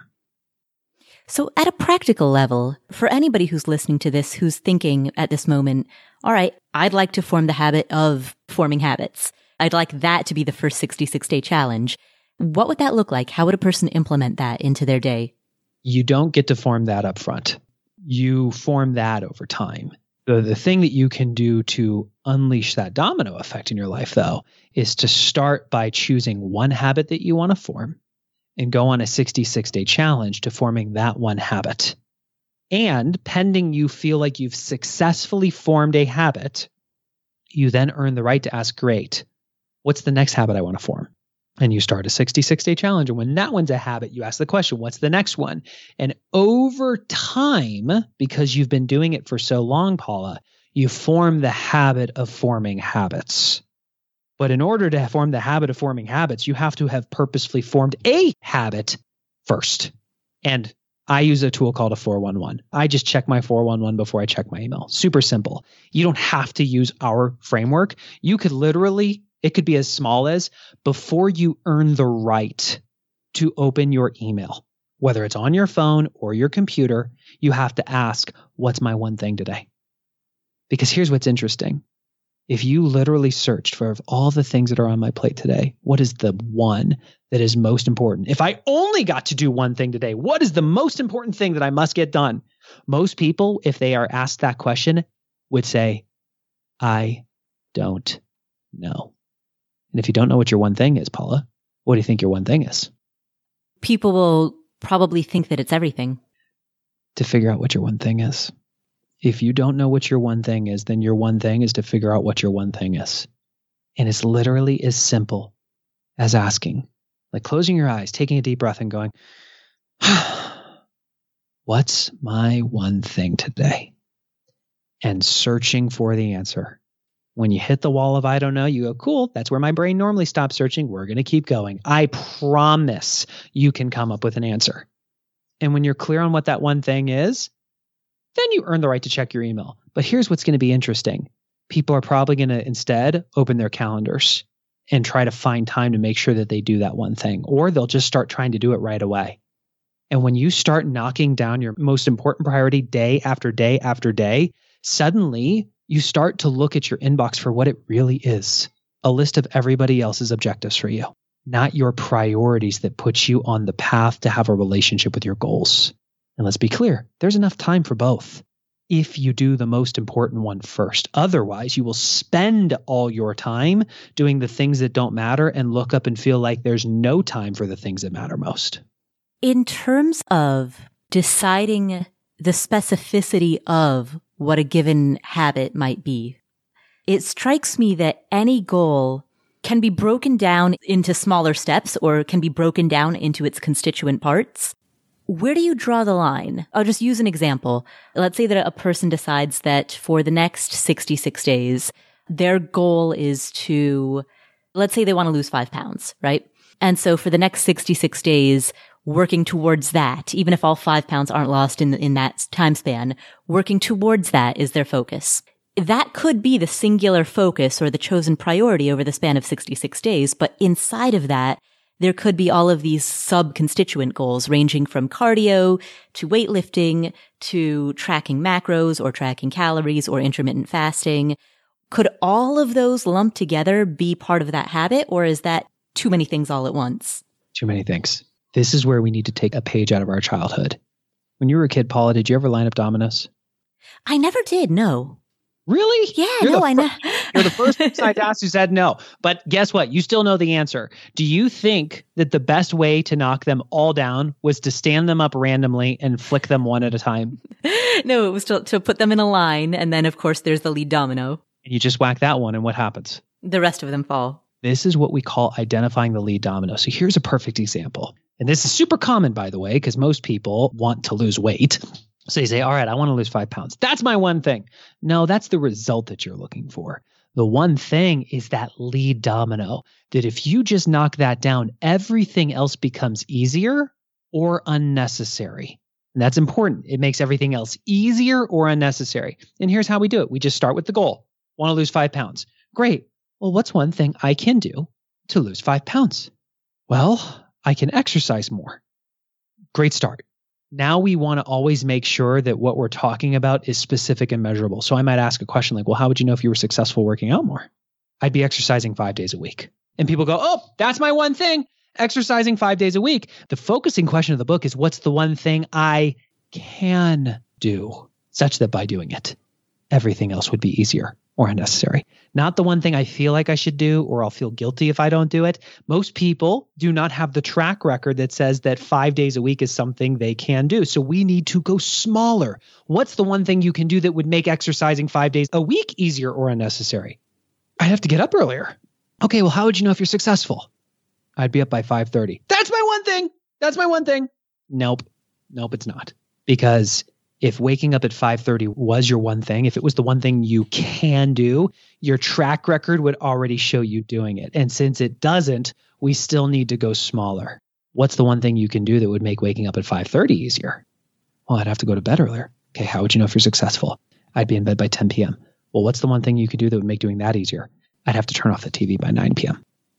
Speaker 1: So at a practical level, for anybody who's listening to this, who's thinking at this moment, all right, I'd like to form the habit of forming habits. I'd like that to be the first 66-day challenge. What would that look like? How would a person implement that into their day?
Speaker 2: You don't get to form that up front. You form that over time. The thing that you can do to unleash that domino effect in your life, though, is to start by choosing one habit that you want to form and go on a 66-day challenge to forming that one habit. And pending you feel like you've successfully formed a habit, you then earn the right to ask, great, what's the next habit I want to form? And you start a 66-day challenge. And when that one's a habit, you ask the question, what's the next one? And over time, because you've been doing it for so long, Paula, you form the habit of forming habits. But in order to form the habit of forming habits, you have to have purposefully formed a habit first. And I use a tool called a 411. I just check my 411 before I check my email. Super simple. You don't have to use our framework. You could literally, it could be as small as before you earn the right to open your email, whether it's on your phone or your computer, you have to ask, what's my one thing today? Because here's what's interesting. If you literally searched for all the things that are on my plate today, what is the one that is most important? If I only got to do one thing today, what is the most important thing that I must get done? Most people, if they are asked that question, would say, I don't know. And if you don't know what your one thing is, Paula, what do you think your one thing is?
Speaker 1: People will probably think that it's everything.
Speaker 2: To figure out what your one thing is. If you don't know what your one thing is, then your one thing is to figure out what your one thing is. And it's literally as simple as asking, like closing your eyes, taking a deep breath and going, what's my one thing today? And searching for the answer. When you hit the wall of I don't know, you go, cool, that's where my brain normally stops searching. We're going to keep going. I promise you can come up with an answer. And when you're clear on what that one thing is, then you earn the right to check your email. But here's what's going to be interesting. People are probably going to instead open their calendars and try to find time to make sure that they do that one thing, or they'll just start trying to do it right away. And when you start knocking down your most important priority day after day after day, suddenly you start to look at your inbox for what it really is. A list of everybody else's objectives for you, not your priorities that put you on the path to have a relationship with your goals. And let's be clear, there's enough time for both if you do the most important one first. Otherwise, you will spend all your time doing the things that don't matter and look up and feel like there's no time for the things that matter most.
Speaker 1: In terms of deciding the specificity of what a given habit might be, it strikes me that any goal can be broken down into smaller steps or can be broken down into its constituent parts. Where do you draw the line? I'll just use an example. Let's say that a person decides that for the next 66 days, their goal is to, let's say they want to lose 5 pounds, right? And so for the next 66 days, working towards that, even if all 5 pounds aren't lost in that time span, working towards that is their focus. That could be the singular focus or the chosen priority over the span of 66 days. But inside of that, there could be all of these sub-constituent goals ranging from cardio to weightlifting to tracking macros or tracking calories or intermittent fasting. Could all of those lumped together be part of that habit, or is that too many things all at once?
Speaker 2: Too many things. This is where we need to take a page out of our childhood. When you were a kid, Paula, did you ever line up dominoes?
Speaker 1: I never did, no.
Speaker 2: Really?
Speaker 1: Yeah, I know.
Speaker 2: You're the first person I'd ask who said no. But guess what? You still know the answer. Do you think that the best way to knock them all down was to stand them up randomly and flick them one at a time?
Speaker 1: No, it was to put them in a line. And then, of course, there's the lead domino.
Speaker 2: And you just whack that one, and what happens?
Speaker 1: The rest of them fall.
Speaker 2: This is what we call identifying the lead domino. So here's a perfect example. And this is super common, by the way, because most people want to lose weight. So you say, all right, I want to lose 5 pounds. That's my one thing. No, that's the result that you're looking for. The one thing is that lead domino, that if you just knock that down, everything else becomes easier or unnecessary. And that's important. It makes everything else easier or unnecessary. And here's how we do it. We just start with the goal. Want to lose 5 pounds. Great. Well, what's one thing I can do to lose 5 pounds? Well, I can exercise more. Great start. Now we want to always make sure that what we're talking about is specific and measurable. So I might ask a question like, well, how would you know if you were successful working out more? I'd be exercising 5 days a week. And people go, oh, that's my one thing, exercising 5 days a week. The focusing question of the book is, what's the one thing I can do such that by doing it, everything else would be easier or unnecessary? Not the one thing I feel like I should do, or I'll feel guilty if I don't do it. Most people do not have the track record that says that 5 days a week is something they can do. So we need to go smaller. What's the one thing you can do that would make exercising 5 days a week easier or unnecessary? I'd have to get up earlier. Okay, well, how would you know if you're successful? I'd be up by 5:30. That's my one thing. That's my one thing. Nope, it's not. Because if waking up at 5:30 was your one thing, if it was the one thing you can do, your track record would already show you doing it. And since it doesn't, we still need to go smaller. What's the one thing you can do that would make waking up at 5:30 easier? Well, I'd have to go to bed earlier. Okay, how would you know if you're successful? I'd be in bed by 10 p.m. Well, what's the one thing you could do that would make doing that easier? I'd have to turn off the TV by 9 p.m.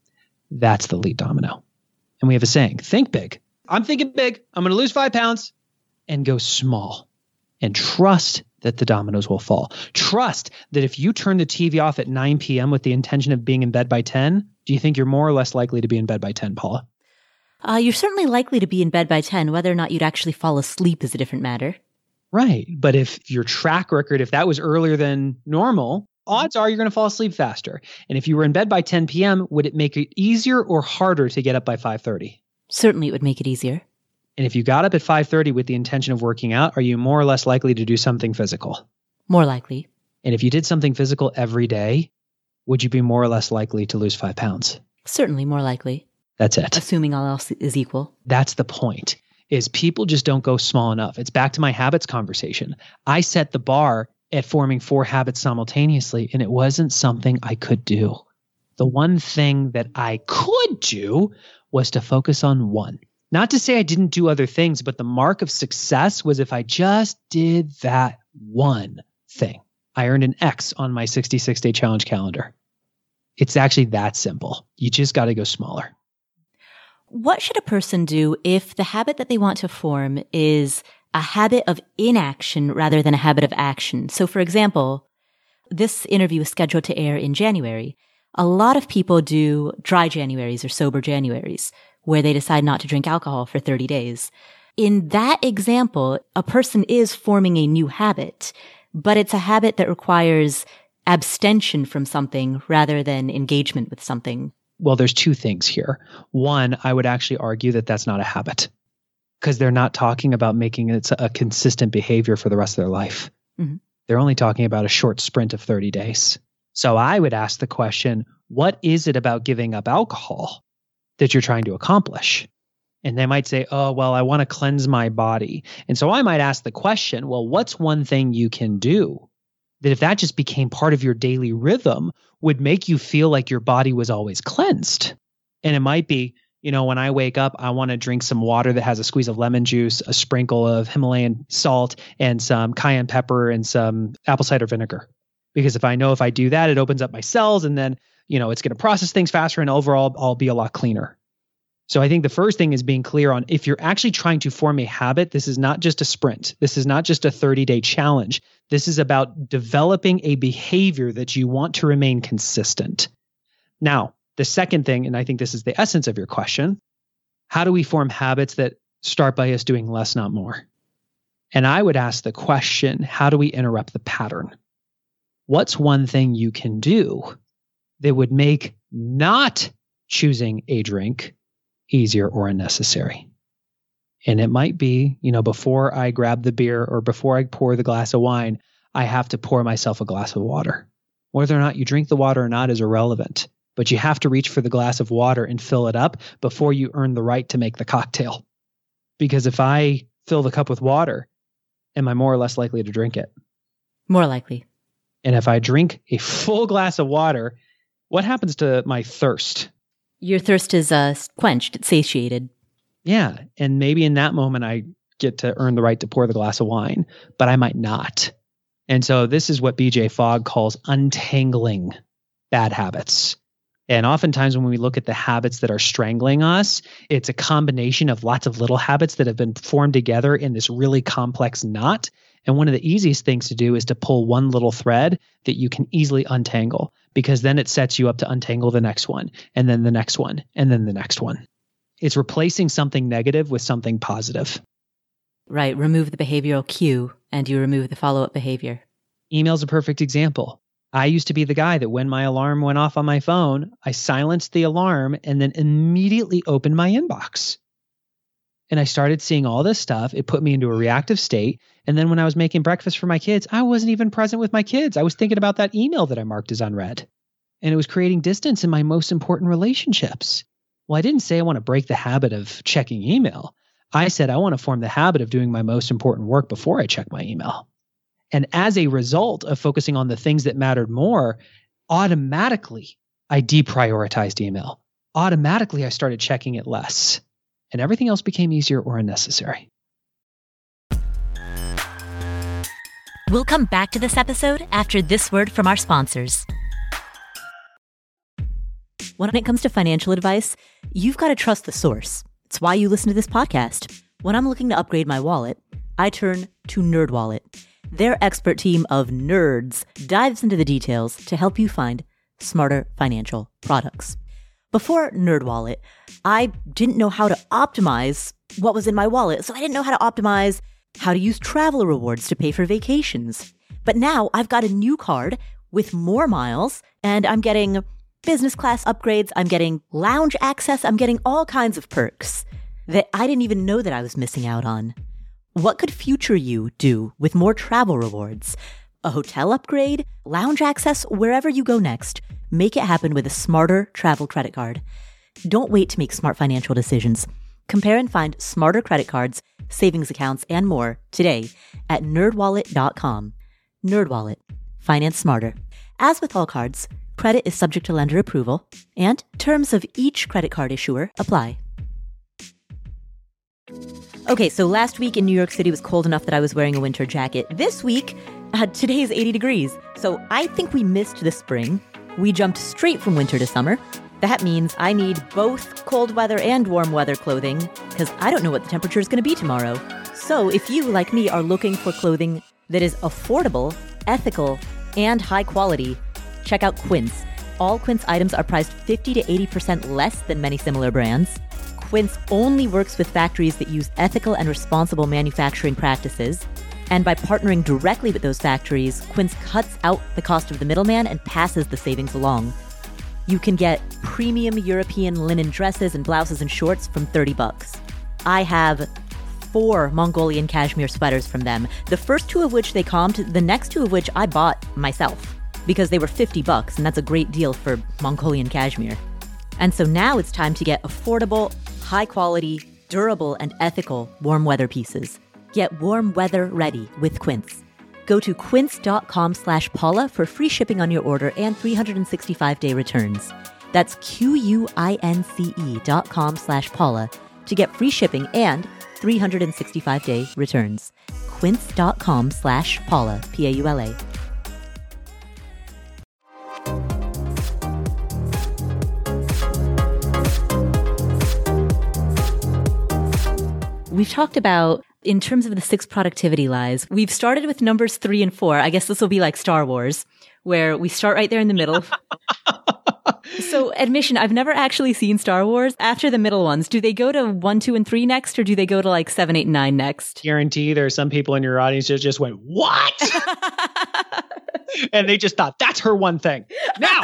Speaker 2: That's the lead domino. And we have a saying, think big. I'm thinking big. I'm going to lose 5 pounds, and go small. And trust that the dominoes will fall. Trust that if you turn the TV off at 9 p.m. with the intention of being in bed by 10, do you think you're more or less likely to be in bed by 10, Paula?
Speaker 1: You're certainly likely to be in bed by 10. Whether or not you'd actually fall asleep is a different matter.
Speaker 2: Right. But if your track record, if that was earlier than normal, odds are you're going to fall asleep faster. And if you were in bed by 10 p.m., would it make it easier or harder to get up by 5:30?
Speaker 1: Certainly it would make it easier.
Speaker 2: And if you got up at 5:30 with the intention of working out, are you more or less likely to do something physical?
Speaker 1: More likely.
Speaker 2: And if you did something physical every day, would you be more or less likely to lose 5 pounds?
Speaker 1: Certainly more likely.
Speaker 2: That's it.
Speaker 1: Assuming all else is equal.
Speaker 2: That's the point, is people just don't go small enough. It's back to my habits conversation. I set the bar at forming 4 habits simultaneously, and it wasn't something I could do. The one thing that I could do was to focus on one. Not to say I didn't do other things, but the mark of success was if I just did that one thing. I earned an X on my 66-day challenge calendar. It's actually that simple. You just got to go smaller.
Speaker 1: What should a person do if the habit that they want to form is a habit of inaction rather than a habit of action? So, for example, this interview is scheduled to air in January. A lot of people do dry Januaries or sober Januaries, where they decide not to drink alcohol for 30 days. In that example, a person is forming a new habit, but it's a habit that requires abstention from something rather than engagement with something.
Speaker 2: Well, there's 2 things here. One, I would actually argue that that's not a habit, because they're not talking about making it a consistent behavior for the rest of their life. Mm-hmm. They're only talking about a short sprint of 30 days. So I would ask the question, what is it about giving up alcohol that you're trying to accomplish? And they might say, oh, well, I want to cleanse my body. And so I might ask the question, well, what's one thing you can do that if that just became part of your daily rhythm would make you feel like your body was always cleansed? And it might be, when I wake up, I want to drink some water that has a squeeze of lemon juice, a sprinkle of Himalayan salt, and some cayenne pepper and some apple cider vinegar. Because if I know if I do that, it opens up my cells and then, it's going to process things faster and overall I'll be a lot cleaner. So I think the first thing is being clear on if you're actually trying to form a habit, this is not just a sprint. This is not just a 30-day challenge. This is about developing a behavior that you want to remain consistent. Now, the second thing, and I think this is the essence of your question, how do we form habits that start by us doing less, not more? And I would ask the question, how do we interrupt the pattern? What's one thing you can do that would make not choosing a drink easier or unnecessary? And it might be, before I grab the beer or before I pour the glass of wine, I have to pour myself a glass of water. Whether or not you drink the water or not is irrelevant, but you have to reach for the glass of water and fill it up before you earn the right to make the cocktail. Because if I fill the cup with water, am I more or less likely to drink it?
Speaker 1: More likely.
Speaker 2: And if I drink a full glass of water, what happens to my thirst?
Speaker 1: Your thirst is quenched, it's satiated.
Speaker 2: Yeah. And maybe in that moment, I get to earn the right to pour the glass of wine, but I might not. And so this is what BJ Fogg calls untangling bad habits. And oftentimes when we look at the habits that are strangling us, it's a combination of lots of little habits that have been formed together in this really complex knot. And one of the easiest things to do is to pull one little thread that you can easily untangle, because then it sets you up to untangle the next one, and then the next one, and then the next one. It's replacing something negative with something positive.
Speaker 1: Right. Remove the behavioral cue and you remove the follow-up behavior.
Speaker 2: Email's a perfect example. I used to be the guy that when my alarm went off on my phone, I silenced the alarm and then immediately opened my inbox. And I started seeing all this stuff. It put me into a reactive state. And then when I was making breakfast for my kids, I wasn't even present with my kids. I was thinking about that email that I marked as unread. And it was creating distance in my most important relationships. Well, I didn't say I want to break the habit of checking email. I said I want to form the habit of doing my most important work before I check my email. And as a result of focusing on the things that mattered more, automatically I deprioritized email. Automatically I started checking it less. And everything else became easier or unnecessary.
Speaker 1: We'll come back to this episode after this word from our sponsors. When it comes to financial advice, you've got to trust the source. It's why you listen to this podcast. When I'm looking to upgrade my wallet, I turn to NerdWallet. Their expert team of nerds dives into the details to help you find smarter financial products. Before NerdWallet, I didn't know how to optimize what was in my wallet, so I didn't know how to optimize how to use travel rewards to pay for vacations. But now I've got a new card with more miles, and I'm getting business class upgrades, I'm getting lounge access, I'm getting all kinds of perks that I didn't even know that I was missing out on. What could future you do with more travel rewards? A hotel upgrade, lounge access, wherever you go next. Make it happen with a smarter travel credit card. Don't wait to make smart financial decisions. Compare and find smarter credit cards, savings accounts, and more today at nerdwallet.com. NerdWallet. Finance smarter. As with all cards, credit is subject to lender approval, and terms of each credit card issuer apply. Okay, so last week in New York City was cold enough that I was wearing a winter jacket. This week, today's 80 degrees. So I think we missed the spring. We jumped straight from winter to summer. That means I need both cold weather and warm weather clothing because I don't know what the temperature is going to be tomorrow. So if you, like me, are looking for clothing that is affordable, ethical, and high quality, check out Quince. All Quince items are priced 50 to 80% less than many similar brands. Quince only works with factories that use ethical and responsible manufacturing practices. And by partnering directly with those factories, Quince cuts out the cost of the middleman and passes the savings along. You can get premium European linen dresses and blouses and shorts from $30. I have 4 Mongolian cashmere sweaters from them, the first 2 of which they calmed, the next 2 of which I bought myself. because they were $50, and that's a great deal for Mongolian cashmere. And so now it's time to get affordable, high-quality, durable, and ethical warm weather pieces. Get warm weather ready with Quince. Go to quince.com/Paula for free shipping on your order and 365-day returns. That's QUINCE.com/Paula to get free shipping and 365-day returns. Quince.com/Paula, Paula. We've talked about, in terms of the 6 productivity lies, we've started with numbers 3 and 4. I guess this will be like Star Wars, where we start right there in the middle. So, admission, I've never actually seen Star Wars. After the middle ones, do they go to 1, 2, and 3 next, or do they go to like 7, 8, and 9 next?
Speaker 2: Guarantee there are some people in your audience that just went, what? And they just thought, that's her one thing. Now!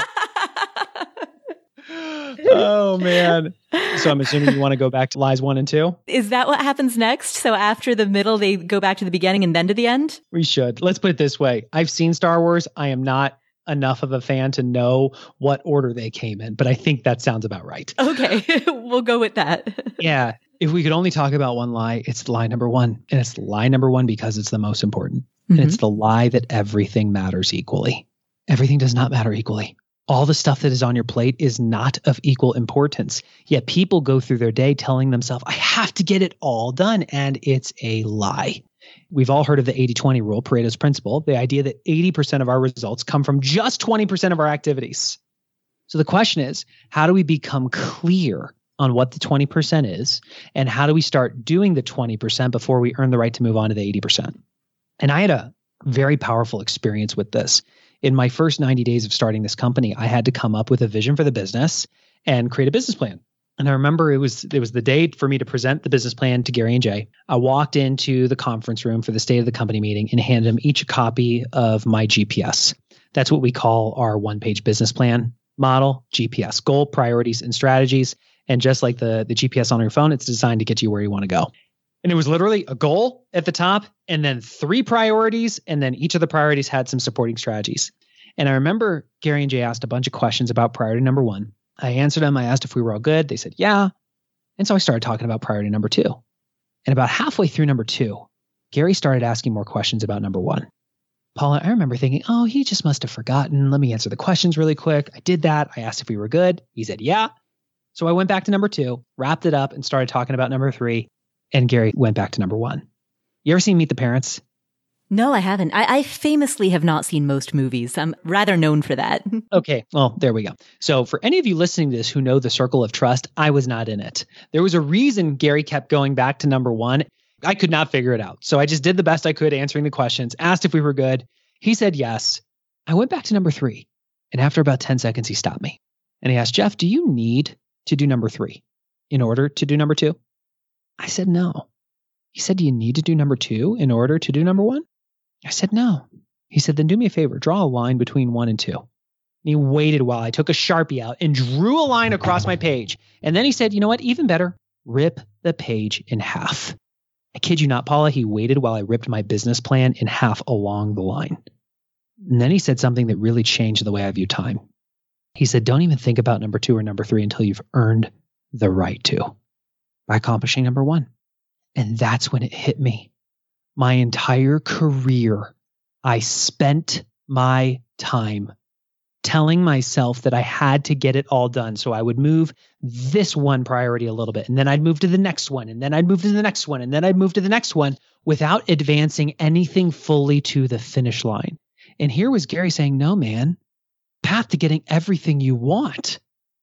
Speaker 2: Oh, man. So I'm assuming you want to go back to lies 1 and 2?
Speaker 1: Is that what happens next? So after the middle, they go back to the beginning and then to the end?
Speaker 2: We should. Let's put it this way. I've seen Star Wars. I am not enough of a fan to know what order they came in, but I think that sounds about right.
Speaker 1: Okay, we'll go with that.
Speaker 2: Yeah. If we could only talk about one lie, it's lie number 1. And it's lie number 1 because it's the most important. Mm-hmm. And it's the lie that everything matters equally. Everything does not matter equally. All the stuff that is on your plate is not of equal importance. Yet people go through their day telling themselves, I have to get it all done. And it's a lie. We've all heard of the 80-20 rule, Pareto's principle, the idea that 80% of our results come from just 20% of our activities. So the question is, how do we become clear on what the 20% is? And how do we start doing the 20% before we earn the right to move on to the 80%? And I had a very powerful experience with this. In my first 90 days of starting this company, I had to come up with a vision for the business and create a business plan. And I remember it was the day for me to present the business plan to Gary and Jay. I walked into the conference room for the state of the company meeting and handed them each a copy of my GPS. That's what we call our one-page business plan model, GPS, goal, priorities, and strategies. And just like the GPS on your phone, it's designed to get you where you want to go. And it was literally a goal at the top and then 3 priorities. And then each of the priorities had some supporting strategies. And I remember Gary and Jay asked a bunch of questions about priority number 1. I answered them. I asked if we were all good. They said, yeah. And so I started talking about priority number 2. And about halfway through number 2, Gary started asking more questions about number 1. Paula, I remember thinking, oh, he just must have forgotten. Let me answer the questions really quick. I did that. I asked if we were good. He said, yeah. So I went back to number 2, wrapped it up, and started talking about number 3. And Gary went back to number 1. You ever seen Meet the Parents?
Speaker 1: No, I haven't. I famously have not seen most movies. I'm rather known for that.
Speaker 2: Okay, well, there we go. So for any of you listening to this who know the circle of trust, I was not in it. There was a reason Gary kept going back to number 1. I could not figure it out. So I just did the best I could answering the questions, asked if we were good. He said yes. I went back to number 3. And after about 10 seconds, he stopped me. And he asked, Jeff, do you need to do number 3 in order to do number 2? I said, no. He said, do you need to do number 2 in order to do number 1? I said, no. He said, then do me a favor, draw a line between 1 and 2. And he waited while I took a Sharpie out and drew a line across my page. And then he said, you know what, even better, rip the page in half. I kid you not, Paula, he waited while I ripped my business plan in half along the line. And then he said something that really changed the way I view time. He said, don't even think about number 2 or number 3 until you've earned the right to, by accomplishing number 1. And that's when it hit me. My entire career, I spent my time telling myself that I had to get it all done. So I would move this one priority a little bit, and then I'd move to the next one, and then I'd move to the next one, and then I'd move to the next one without advancing anything fully to the finish line. And here was Gary saying, no, man, path to getting everything you want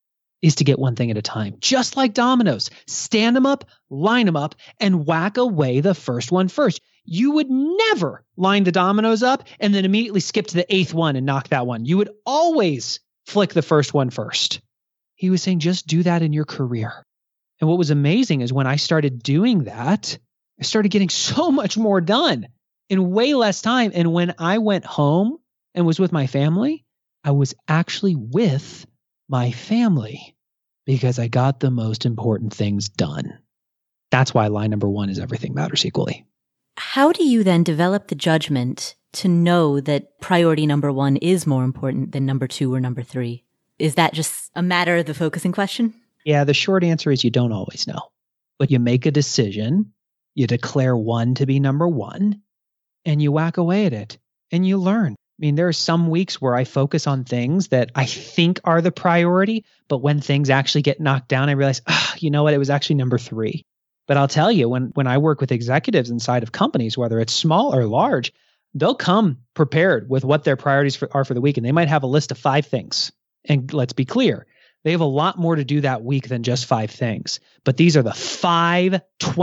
Speaker 2: is to get one thing at a time. Just like dominoes, stand them up, line them up, and whack away the first one first. You would never line the dominoes up and then immediately skip to the 8th one and knock that one. You would always flick the first one first. He was saying, just do that in your career. And what was amazing is when I started doing that, I started getting so much more done in way less time. And when I went home and was with my family, I was actually with my family because I got the most important things done. That's why line number 1 is everything matters equally.
Speaker 1: How do you then develop the judgment to know that priority number 1 is more important than number 2 or number 3? Is that just a matter of the focusing question?
Speaker 2: Yeah, the short answer is you don't always know. But you make a decision, you declare 1 to be number 1, and you whack away at it, and you learn. I mean, there are some weeks where I focus on things that I think are the priority, but when things actually get knocked down, I realize, you know what, it was actually number 3. But I'll tell you, when I work with executives inside of companies, whether it's small or large, they'll come prepared with what their priorities are for the week, and they might have a list of 5 things. And let's be clear, they have a lot more to do that week than just 5 things. But these are the 5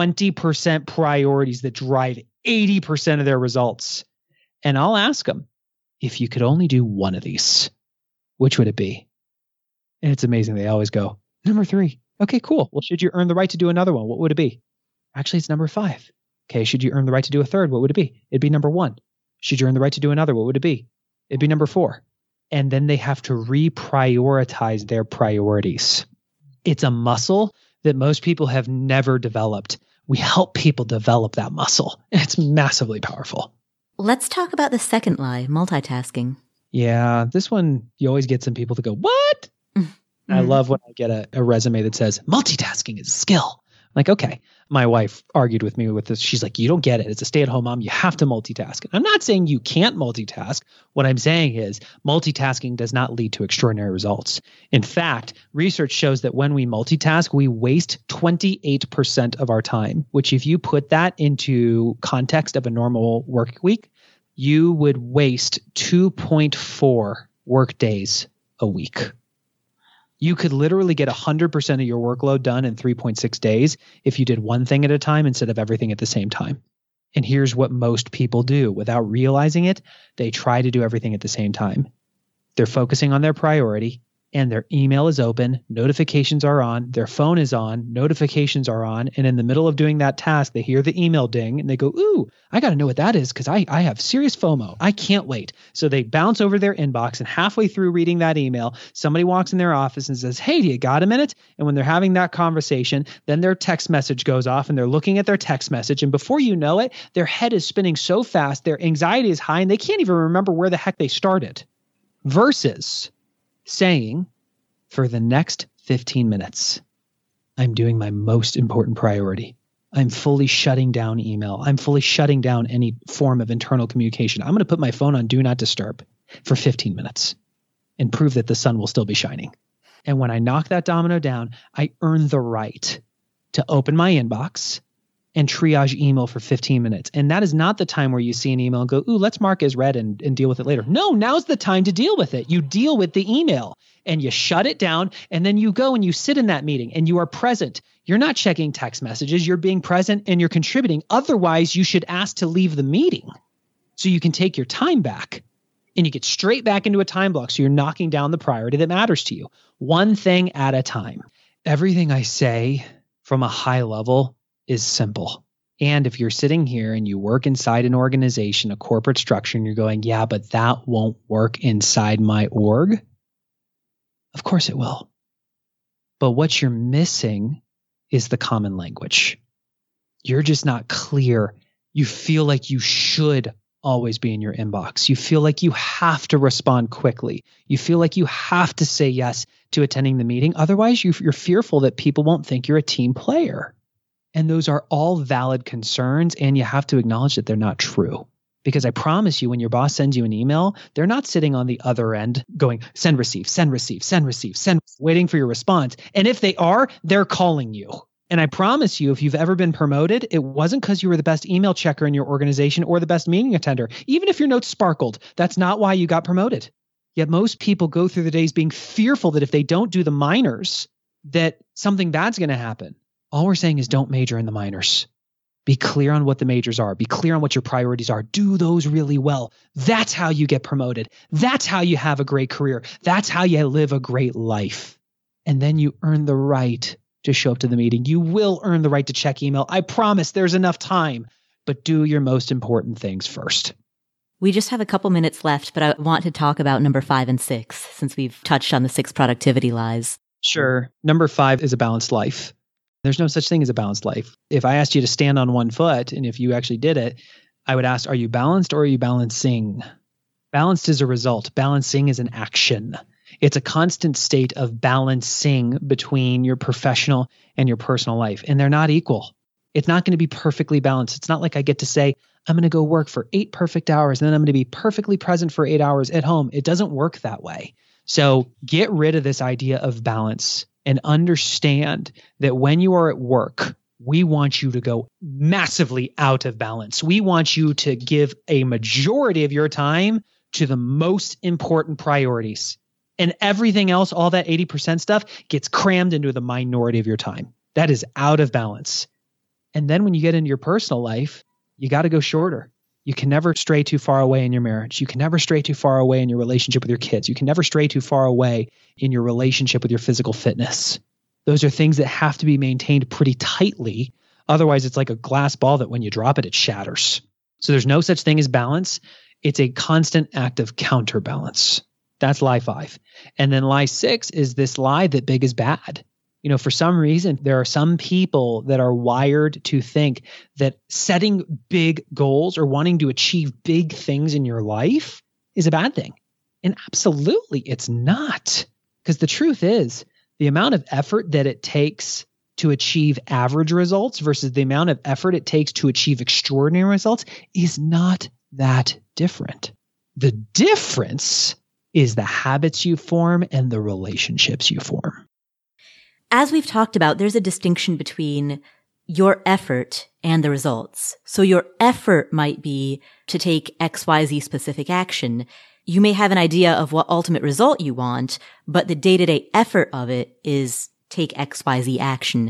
Speaker 2: 20% priorities that drive 80% of their results. And I'll ask them, if you could only do one of these, which would it be? And it's amazing. They always go, number 3. Okay, cool. Well, should you earn the right to do another one? What would it be? Actually, it's number 5. Okay, should you earn the right to do a third? What would it be? It'd be number 1. Should you earn the right to do another? What would it be? It'd be number 4. And then they have to reprioritize their priorities. It's a muscle that most people have never developed. We help people develop that muscle. It's massively powerful.
Speaker 1: Let's talk about the second lie, multitasking.
Speaker 2: Yeah, this one, you always get some people to go, what? Mm-hmm. I love when I get a resume that says, multitasking is a skill. I'm like, okay. My wife argued with me with this. She's like, you don't get it. It's a stay-at-home mom. You have to multitask. And I'm not saying you can't multitask. What I'm saying is multitasking does not lead to extraordinary results. In fact, research shows that when we multitask, we waste 28% of our time, which if you put that into context of a normal work week, you would waste 2.4 work days a week. You could literally get 100% of your workload done in 3.6 days if you did one thing at a time instead of everything at the same time. And here's what most people do without realizing it. They try to do everything at the same time. They're focusing on their priority, and their email is open, notifications are on, their phone is on, notifications are on, and in the middle of doing that task, they hear the email ding, and they go, ooh, I got to know what that is because I have serious FOMO. I can't wait. So they bounce over their inbox, and halfway through reading that email, somebody walks in their office and says, hey, do you got a minute? And when they're having that conversation, then their text message goes off, and they're looking at their text message, and before you know it, their head is spinning so fast, their anxiety is high, and they can't even remember where the heck they started. Versus saying, for the next 15 minutes, I'm doing my most important priority. I'm fully shutting down email. I'm fully shutting down any form of internal communication. I'm going to put my phone on Do Not Disturb for 15 minutes and prove that the sun will still be shining. And when I knock that domino down, I earn the right to open my inbox and triage email for 15 minutes. And that is not the time where you see an email and go, ooh, let's mark as read and deal with it later. No, now's the time to deal with it. You deal with the email and you shut it down, and then you go and you sit in that meeting and you are present. You're not checking text messages. You're being present and you're contributing. Otherwise, you should ask to leave the meeting so you can take your time back and you get straight back into a time block. So you're knocking down the priority that matters to you. One thing at a time. Everything I say from a high level is simple. And if you're sitting here and you work inside an organization, a corporate structure, and you're going, yeah, but that won't work inside my org. Of course it will. But what you're missing is the common language. You're just not clear. You feel like you should always be in your inbox. You feel like you have to respond quickly. You feel like you have to say yes to attending the meeting. Otherwise, you're fearful that people won't think you're a team player. And those are all valid concerns, and you have to acknowledge that they're not true. Because I promise you, when your boss sends you an email, they're not sitting on the other end going, send, receive, send, receive, send, receive, send, waiting for your response. And if they are, they're calling you. And I promise you, if you've ever been promoted, it wasn't because you were the best email checker in your organization or the best meeting attender. Even if your notes sparkled, that's not why you got promoted. Yet most people go through the days being fearful that if they don't do the minors, that something bad's going to happen. All we're saying is don't major in the minors. Be clear on what the majors are. Be clear on what your priorities are. Do those really well. That's how you get promoted. That's how you have a great career. That's how you live a great life. And then you earn the right to show up to the meeting. You will earn the right to check email. I promise there's enough time, but do your most important things first.
Speaker 1: We just have a couple minutes left, but I want to talk about number 5 and 6 since we've touched on the 6 productivity lies.
Speaker 2: Sure. Number 5 is a balanced life. There's no such thing as a balanced life. If I asked you to stand on one foot, and if you actually did it, I would ask, are you balanced or are you balancing? Balanced is a result. Balancing is an action. It's a constant state of balancing between your professional and your personal life. And they're not equal. It's not going to be perfectly balanced. It's not like I get to say, I'm going to go work for 8 perfect hours and then I'm going to be perfectly present for 8 hours at home. It doesn't work that way. So get rid of this idea of balance and understand that when you are at work, we want you to go massively out of balance. We want you to give a majority of your time to the most important priorities. And everything else, all that 80% stuff, gets crammed into the minority of your time. That is out of balance. And then when you get into your personal life, you got to go shorter. You can never stray too far away in your marriage. You can never stray too far away in your relationship with your kids. You can never stray too far away in your relationship with your physical fitness. Those are things that have to be maintained pretty tightly. Otherwise, it's like a glass ball that when you drop it, it shatters. So there's no such thing as balance. It's a constant act of counterbalance. That's lie 5. And then lie 6 is this lie that big is bad. You know, for some reason, there are some people that are wired to think that setting big goals or wanting to achieve big things in your life is a bad thing. And absolutely, it's not. Because the truth is, the amount of effort that it takes to achieve average results versus the amount of effort it takes to achieve extraordinary results is not that different. The difference is the habits you form and the relationships you form.
Speaker 1: As we've talked about, there's a distinction between your effort and the results. So your effort might be to take XYZ specific action. You may have an idea of what ultimate result you want, but the day-to-day effort of it is take XYZ action.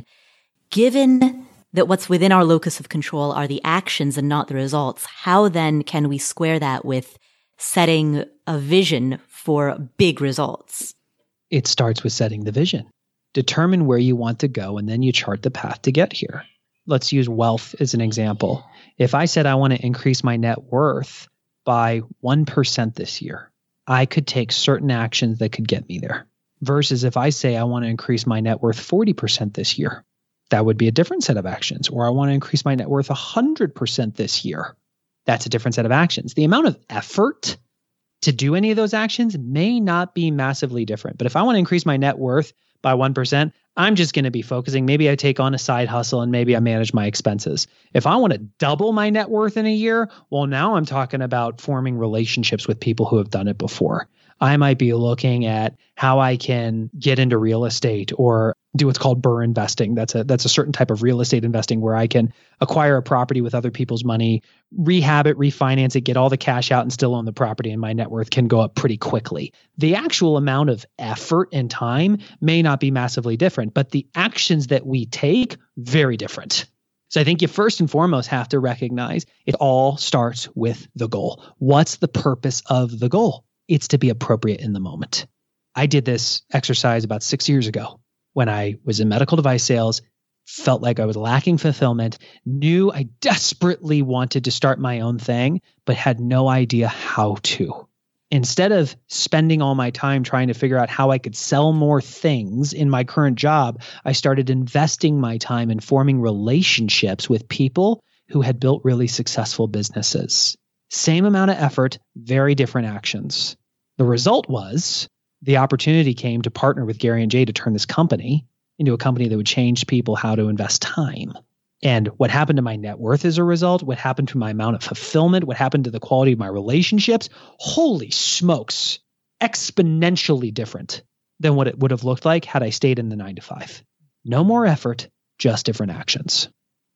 Speaker 1: Given that what's within our locus of control are the actions and not the results, how then can we square that with setting a vision for big results?
Speaker 2: It starts with setting the vision. Determine where you want to go, and then you chart the path to get here. Let's use wealth as an example. If I said I want to increase my net worth by 1% this year, I could take certain actions that could get me there. Versus if I say I want to increase my net worth 40% this year, that would be a different set of actions. Or I want to increase my net worth 100% this year. That's a different set of actions. The amount of effort to do any of those actions may not be massively different. But if I want to increase my net worth by 1%, I'm just going to be focusing. Maybe I take on a side hustle and maybe I manage my expenses. If I want to double my net worth in a year, well, now I'm talking about forming relationships with people who have done it before. I might be looking at how I can get into real estate or do what's called BRRRR investing. That's a certain type of real estate investing where I can acquire a property with other people's money, rehab it, refinance it, get all the cash out and still own the property, and my net worth can go up pretty quickly. The actual amount of effort and time may not be massively different, but the actions that we take, very different. So I think you first and foremost have to recognize it all starts with the goal. What's the purpose of the goal? It's to be appropriate in the moment. I did this exercise about 6 years ago when I was in medical device sales, felt like I was lacking fulfillment, knew I desperately wanted to start my own thing, but had no idea how to. Instead of spending all my time trying to figure out how I could sell more things in my current job, I started investing my time in forming relationships with people who had built really successful businesses. Same amount of effort, very different actions. The result was the opportunity came to partner with Gary and Jay to turn this company into a company that would change people how to invest time. And what happened to my net worth as a result, what happened to my amount of fulfillment, what happened to the quality of my relationships, holy smokes, exponentially different than what it would have looked like had I stayed in the 9 to 5. No more effort, just different actions.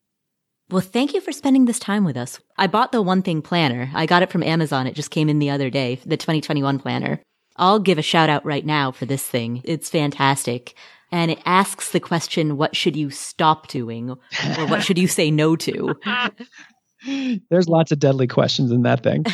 Speaker 1: Well, thank you for spending this time with us. I bought the One Thing planner. I got it from Amazon. It just came in the other day, the 2021 planner. I'll give a shout out right now for this thing. It's fantastic. And it asks the question, what should you stop doing? Or what should you say no to?
Speaker 2: There's lots of deadly questions in that thing.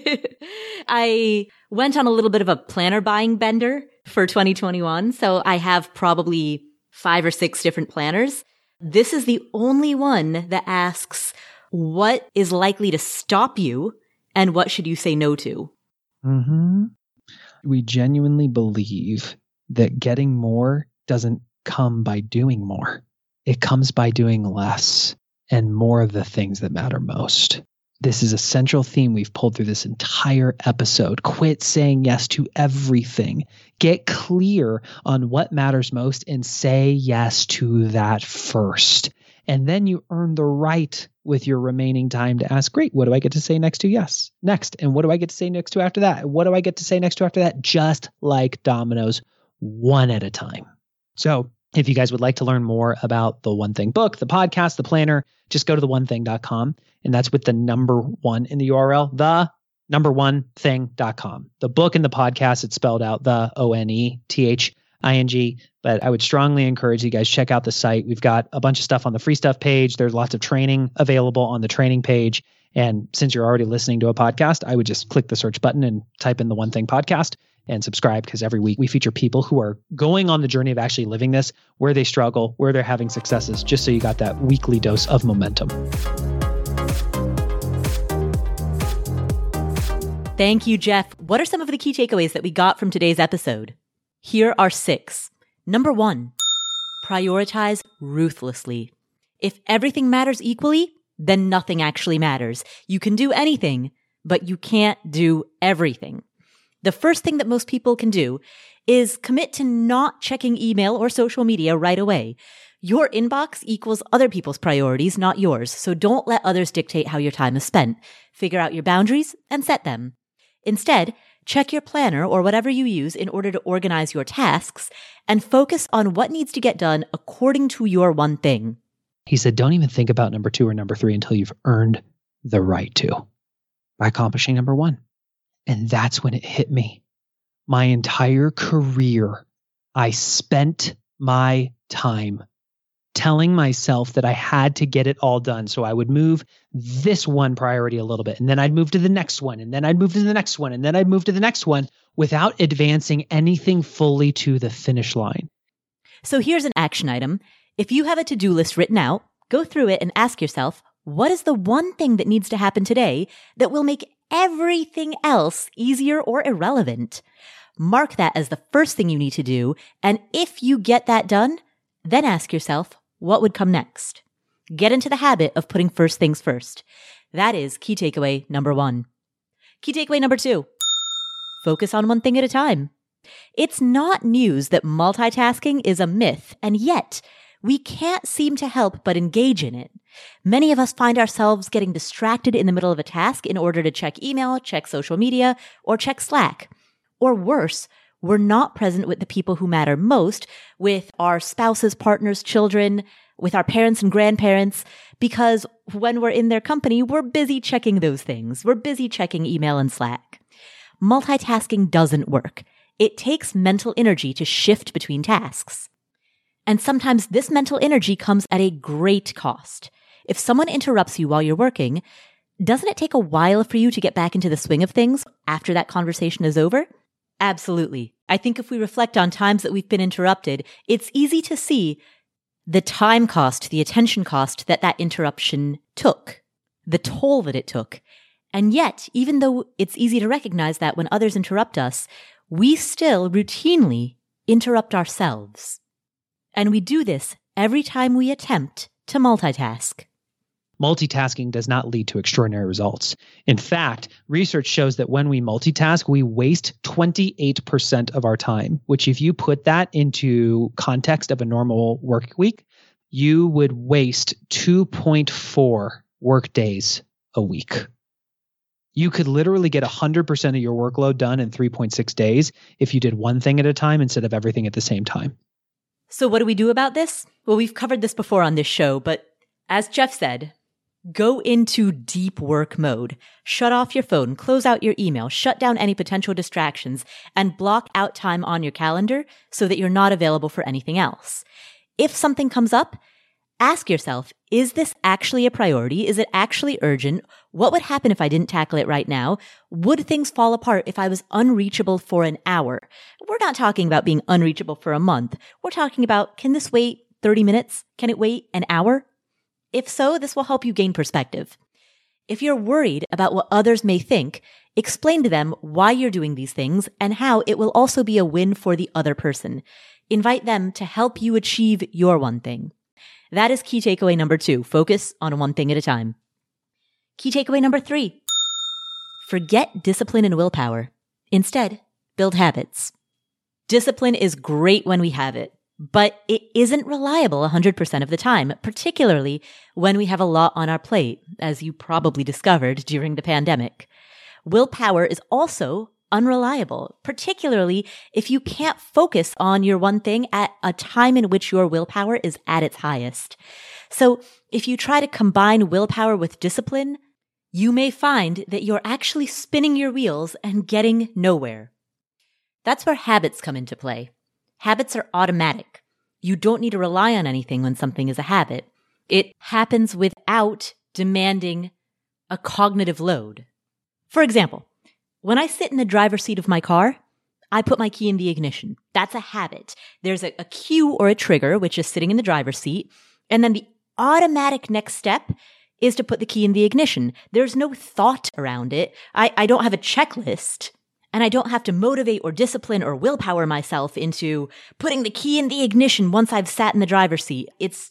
Speaker 1: I went on a little bit of a planner buying bender for 2021. So I have probably 5 or 6 different planners. This is the only one that asks, what is likely to stop you and what should you say no to?
Speaker 2: Mm-hmm. We genuinely believe that getting more doesn't come by doing more. It comes by doing less and more of the things that matter most. This is a central theme we've pulled through this entire episode. Quit saying yes to everything. Get clear on what matters most and say yes to that first. And then you earn the right with your remaining time to ask, great, what do I get to say next to yes? Next. And what do I get to say next to after that? What do I get to say next to after that? Just like dominoes, one at a time. So if you guys would like to learn more about the One Thing book, the podcast, the planner, just go to the1thing.com. And that's with the number one in the URL, the number one thing.com. The book and the podcast, it's spelled out the ONETHING. But I would strongly encourage you guys check out the site. We've got a bunch of stuff on the free stuff page. There's lots of training available on the training page. And since you're already listening to a podcast, I would just click the search button and type in the One Thing podcast and subscribe, because every week we feature people who are going on the journey of actually living this, where they struggle, where they're having successes, just so you got that weekly dose of momentum.
Speaker 1: Thank you, Jeff. What are some of the key takeaways that we got from today's episode? Here are 6. Number 1, prioritize ruthlessly. If everything matters equally, then nothing actually matters. You can do anything, but you can't do everything. The first thing that most people can do is commit to not checking email or social media right away. Your inbox equals other people's priorities, not yours. So don't let others dictate how your time is spent. Figure out your boundaries and set them. Instead, check your planner or whatever you use in order to organize your tasks and focus on what needs to get done according to your one thing.
Speaker 2: He said, don't even think about number 2 or number 3 until you've earned the right to, by accomplishing number 1. And that's when it hit me. My entire career, I spent my time telling myself that I had to get it all done. So I would move this one priority a little bit, and then I'd move to the next one, and then I'd move to the next one, and then I'd move to the next one without advancing anything fully to the finish line.
Speaker 1: So here's an action item. If you have a to-do list written out, go through it and ask yourself, what is the one thing that needs to happen today that will make everything else easier or irrelevant? Mark that as the first thing you need to do. And if you get that done, then ask yourself, what would come next? Get into the habit of putting first things first. That is key takeaway number 1. Key takeaway number 2, focus on one thing at a time. It's not news that multitasking is a myth, and yet we can't seem to help but engage in it. Many of us find ourselves getting distracted in the middle of a task in order to check email, check social media, or check Slack. Or worse, we're not present with the people who matter most, with our spouses, partners, children, with our parents and grandparents, because when we're in their company, we're busy checking those things. We're busy checking email and Slack. Multitasking doesn't work. It takes mental energy to shift between tasks. And sometimes this mental energy comes at a great cost. If someone interrupts you while you're working, doesn't it take a while for you to get back into the swing of things after that conversation is over? Absolutely. I think if we reflect on times that we've been interrupted, it's easy to see the time cost, the attention cost that that interruption took, the toll that it took. And yet, even though it's easy to recognize that when others interrupt us, we still routinely interrupt ourselves. And we do this every time we attempt to multitask.
Speaker 2: Multitasking does not lead to extraordinary results. In fact, research shows that when we multitask, we waste 28% of our time, which if you put that into context of a normal work week, you would waste 2.4 work days a week. You could literally get 100% of your workload done in 3.6 days if you did one thing at a time instead of everything at the same time.
Speaker 1: So what do we do about this? Well, we've covered this before on this show, but as Jeff said, go into deep work mode. Shut off your phone, close out your email, shut down any potential distractions, and block out time on your calendar so that you're not available for anything else. If something comes up, ask yourself, is this actually a priority? Is it actually urgent? What would happen if I didn't tackle it right now? Would things fall apart if I was unreachable for an hour? We're not talking about being unreachable for a month. We're talking about, can this wait 30 minutes? Can it wait an hour? If so, this will help you gain perspective. If you're worried about what others may think, explain to them why you're doing these things and how it will also be a win for the other person. Invite them to help you achieve your one thing. That is key takeaway number 2. Focus on one thing at a time. Key takeaway number 3. Forget discipline and willpower. Instead, build habits. Discipline is great when we have it, but it isn't reliable 100% of the time, particularly when we have a lot on our plate, as you probably discovered during the pandemic. Willpower is also unreliable, particularly if you can't focus on your one thing at a time in which your willpower is at its highest. So if you try to combine willpower with discipline, you may find that you're actually spinning your wheels and getting nowhere. That's where habits come into play. Habits are automatic. You don't need to rely on anything when something is a habit. It happens without demanding a cognitive load. For example, when I sit in the driver's seat of my car, I put my key in the ignition. That's a habit. There's a cue or a trigger, which is sitting in the driver's seat. And then the automatic next step is to put the key in the ignition. There's no thought around it. I don't have a checklist, and I don't have to motivate or discipline or willpower myself into putting the key in the ignition once I've sat in the driver's seat. It's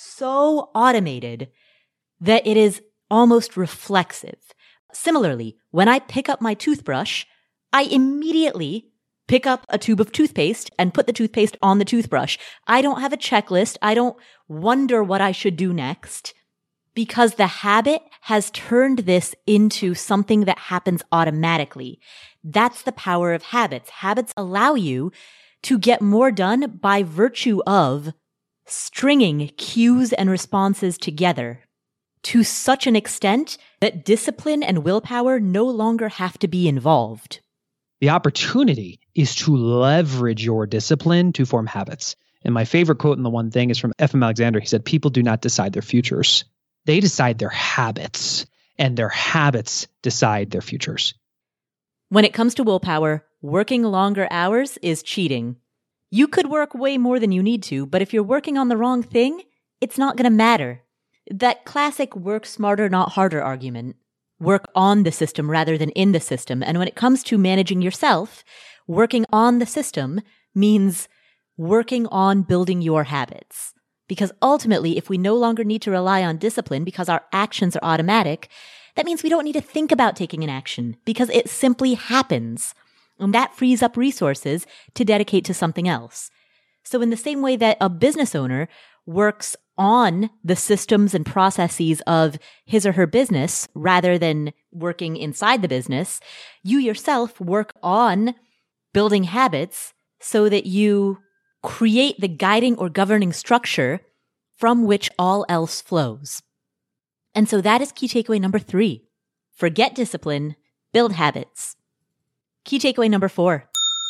Speaker 1: so automated that it is almost reflexive. Similarly, when I pick up my toothbrush, I immediately pick up a tube of toothpaste and put the toothpaste on the toothbrush. I don't have a checklist. I don't wonder what I should do next, because the habit has turned this into something that happens automatically. That's the power of habits. Habits allow you to get more done by virtue of stringing cues and responses together to such an extent that discipline and willpower no longer have to be involved.
Speaker 2: The opportunity is to leverage your discipline to form habits. And my favorite quote in the one thing is from F.M. Alexander. He said, people do not decide their futures. They decide their habits, and their habits decide their futures.
Speaker 1: When it comes to willpower, working longer hours is cheating. You could work way more than you need to, but if you're working on the wrong thing, it's not going to matter. That classic work smarter, not harder argument. Work on the system rather than in the system. And when it comes to managing yourself, working on the system means working on building your habits. Because ultimately, if we no longer need to rely on discipline because our actions are automatic, that means we don't need to think about taking an action because it simply happens. And that frees up resources to dedicate to something else. So in the same way that a business owner works on the systems and processes of his or her business rather than working inside the business, you yourself work on building habits so that you create the guiding or governing structure from which all else flows. And so that is key takeaway number 3. Forget discipline, build habits. Key takeaway number 4.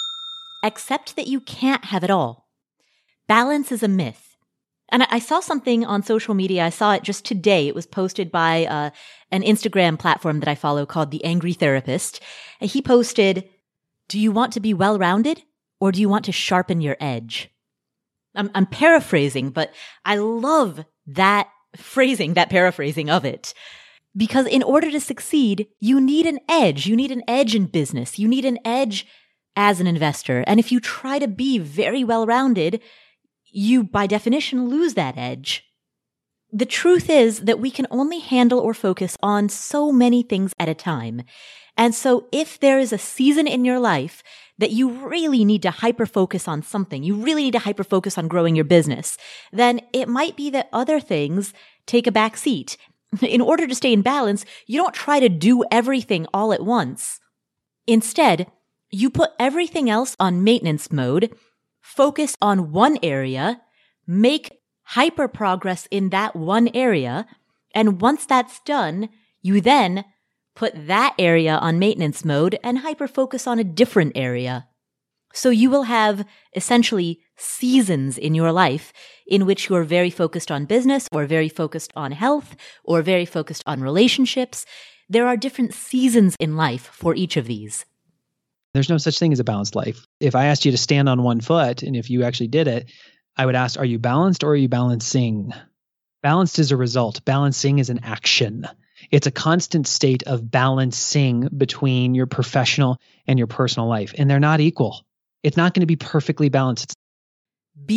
Speaker 1: Accept that you can't have it all. Balance is a myth. And I saw something on social media. I saw it just today. It was posted by an Instagram platform that I follow called The Angry Therapist. And he posted, do you want to be well-rounded or do you want to sharpen your edge? I'm paraphrasing, but I love that phrasing, that paraphrasing of it. Because in order to succeed, you need an edge. You need an edge in business. You need an edge as an investor. And if you try to be very well-rounded, you, by definition, lose that edge. The truth is that we can only handle or focus on so many things at a time. And so if there is a season in your life that you really need to hyper-focus on something, you really need to hyper-focus on growing your business, then it might be that other things take a back seat. In order to stay in balance, you don't try to do everything all at once. Instead, you put everything else on maintenance mode, focus on one area, make hyper progress in that one area, and once that's done, you then put that area on maintenance mode and hyper focus on a different area. So you will have essentially seasons in your life in which you're very focused on business or very focused on health or very focused on relationships. There are different seasons in life for each of these.
Speaker 2: There's no such thing as a balanced life. If I asked you to stand on one foot, and if you actually did it, I would ask, are you balanced or are you balancing? Balanced is a result. Balancing is an action. It's a constant state of balancing between your professional and your personal life, and they're not equal. It's not going to be perfectly balanced.
Speaker 1: Be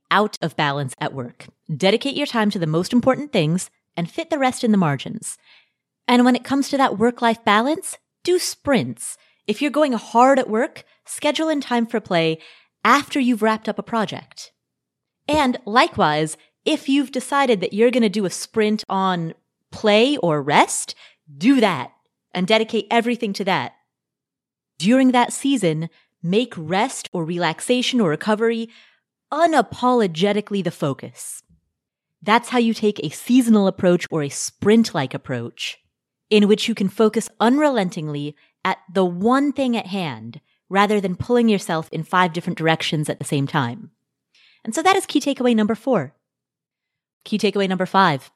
Speaker 1: out of balance at work. Dedicate your time to the most important things and fit the rest in the margins. And when it comes to that work-life balance, do sprints. If you're going hard at work, schedule in time for play after you've wrapped up a project. And likewise, if you've decided that you're going to do a sprint on play or rest, do that and dedicate everything to that. During that season, make rest or relaxation or recovery unapologetically the focus. That's how you take a seasonal approach or a sprint-like approach in which you can focus unrelentingly at the one thing at hand rather than pulling yourself in 5 different directions at the same time. And so that is key takeaway number 4. Key takeaway number 5.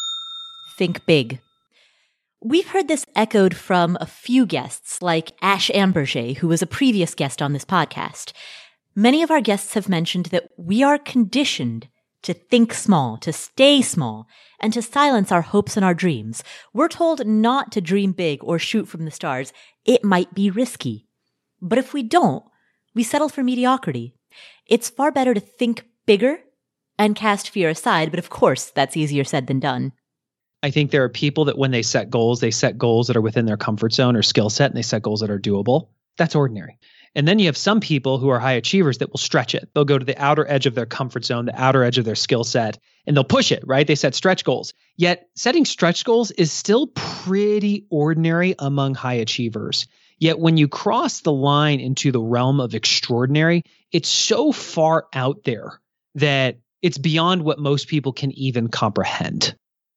Speaker 1: Think big. We've heard this echoed from a few guests like Ash Amberger, who was a previous guest on this podcast. Many of our guests have mentioned that we are conditioned to think small, to stay small, and to silence our hopes and our dreams. We're told not to dream big or shoot from the stars. It might be risky. But if we don't, we settle for mediocrity. It's far better to think bigger and cast fear aside, but of course, that's easier said than done.
Speaker 2: I think there are people that when they set goals that are within their comfort zone or skill set, and they set goals that are doable. That's ordinary. And then you have some people who are high achievers that will stretch it. They'll go to the outer edge of their comfort zone, the outer edge of their skill set, and they'll push it, right? They set stretch goals. Yet setting stretch goals is still pretty ordinary among high achievers. Yet when you cross the line into the realm of extraordinary, it's so far out there that it's beyond what most people can even comprehend.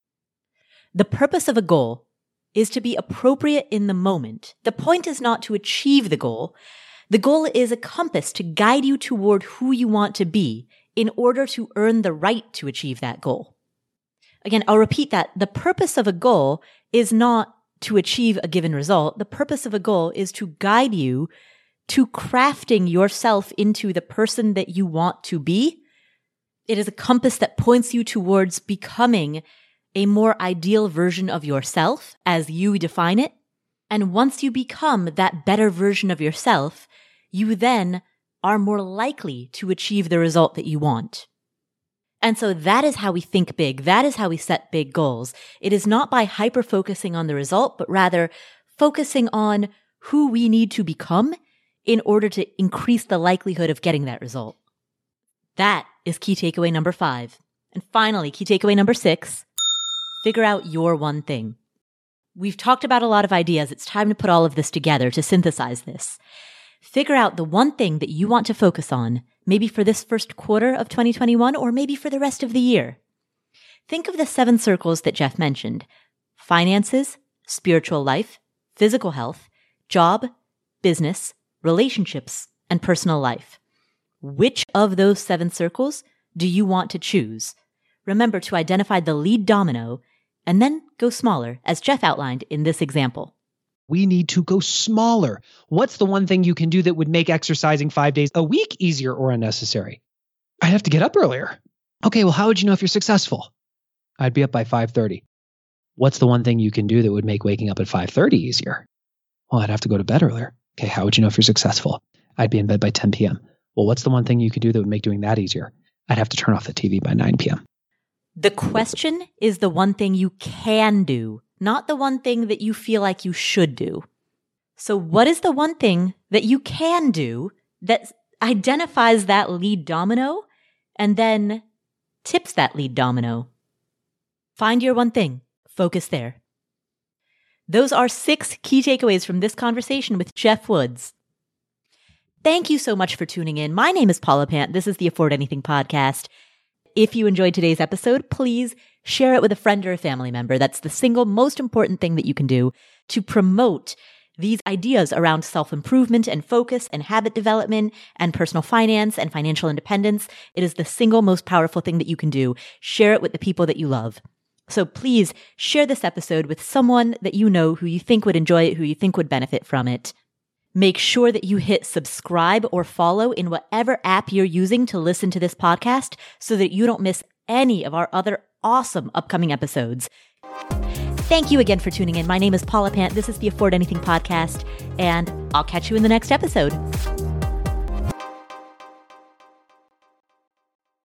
Speaker 1: The purpose of a goal is to be appropriate in the moment. The point is not to achieve the goal. The goal is a compass to guide you toward who you want to be in order to earn the right to achieve that goal. Again, I'll repeat that. The purpose of a goal is not to achieve a given result. The purpose of a goal is to guide you to crafting yourself into the person that you want to be. It is a compass that points you towards becoming a more ideal version of yourself as you define it. And once you become that better version of yourself, you then are more likely to achieve the result that you want. And so that is how we think big. That is how we set big goals. It is not by hyper-focusing on the result, but rather focusing on who we need to become in order to increase the likelihood of getting that result. That is key takeaway number 5. And finally, key takeaway number 6, figure out your one thing. We've talked about a lot of ideas. It's time to put all of this together to synthesize this. Figure out the one thing that you want to focus on, maybe for this first quarter of 2021 or maybe for the rest of the year. Think of the 7 circles that Jeff mentioned: finances, spiritual life, physical health, job, business, relationships, and personal life. Which of those 7 circles do you want to choose? Remember to identify the lead domino and then go smaller, as Jeff outlined in this example.
Speaker 2: We need to go smaller. What's the one thing you can do that would make exercising 5 days a week easier or unnecessary? I'd have to get up earlier. Okay, well, how would you know if you're successful? I'd be up by 5:30. What's the one thing you can do that would make waking up at 5:30 easier? Well, I'd have to go to bed earlier. Okay, how would you know if you're successful? I'd be in bed by 10 p.m. Well, what's the one thing you could do that would make doing that easier? I'd have to turn off the TV by 9 p.m.
Speaker 1: The question is the one thing you can do, not the one thing that you feel like you should do. So what is the one thing that you can do that identifies that lead domino and then tips that lead domino? Find your one thing. Focus there. Those are 6 key takeaways from this conversation with Jeff Woods. Thank you so much for tuning in. My name is Paula Pant. This is the Afford Anything podcast. If you enjoyed today's episode, please share it with a friend or a family member. That's the single most important thing that you can do to promote these ideas around self-improvement and focus and habit development and personal finance and financial independence. It is the single most powerful thing that you can do. Share it with the people that you love. So please share this episode with someone that you know who you think would enjoy it, who you think would benefit from it. Make sure that you hit subscribe or follow in whatever app you're using to listen to this podcast so that you don't miss any of our other awesome upcoming episodes. Thank you again for tuning in. My name is Paula Pant. This is the Afford Anything podcast, and I'll catch you in the next episode.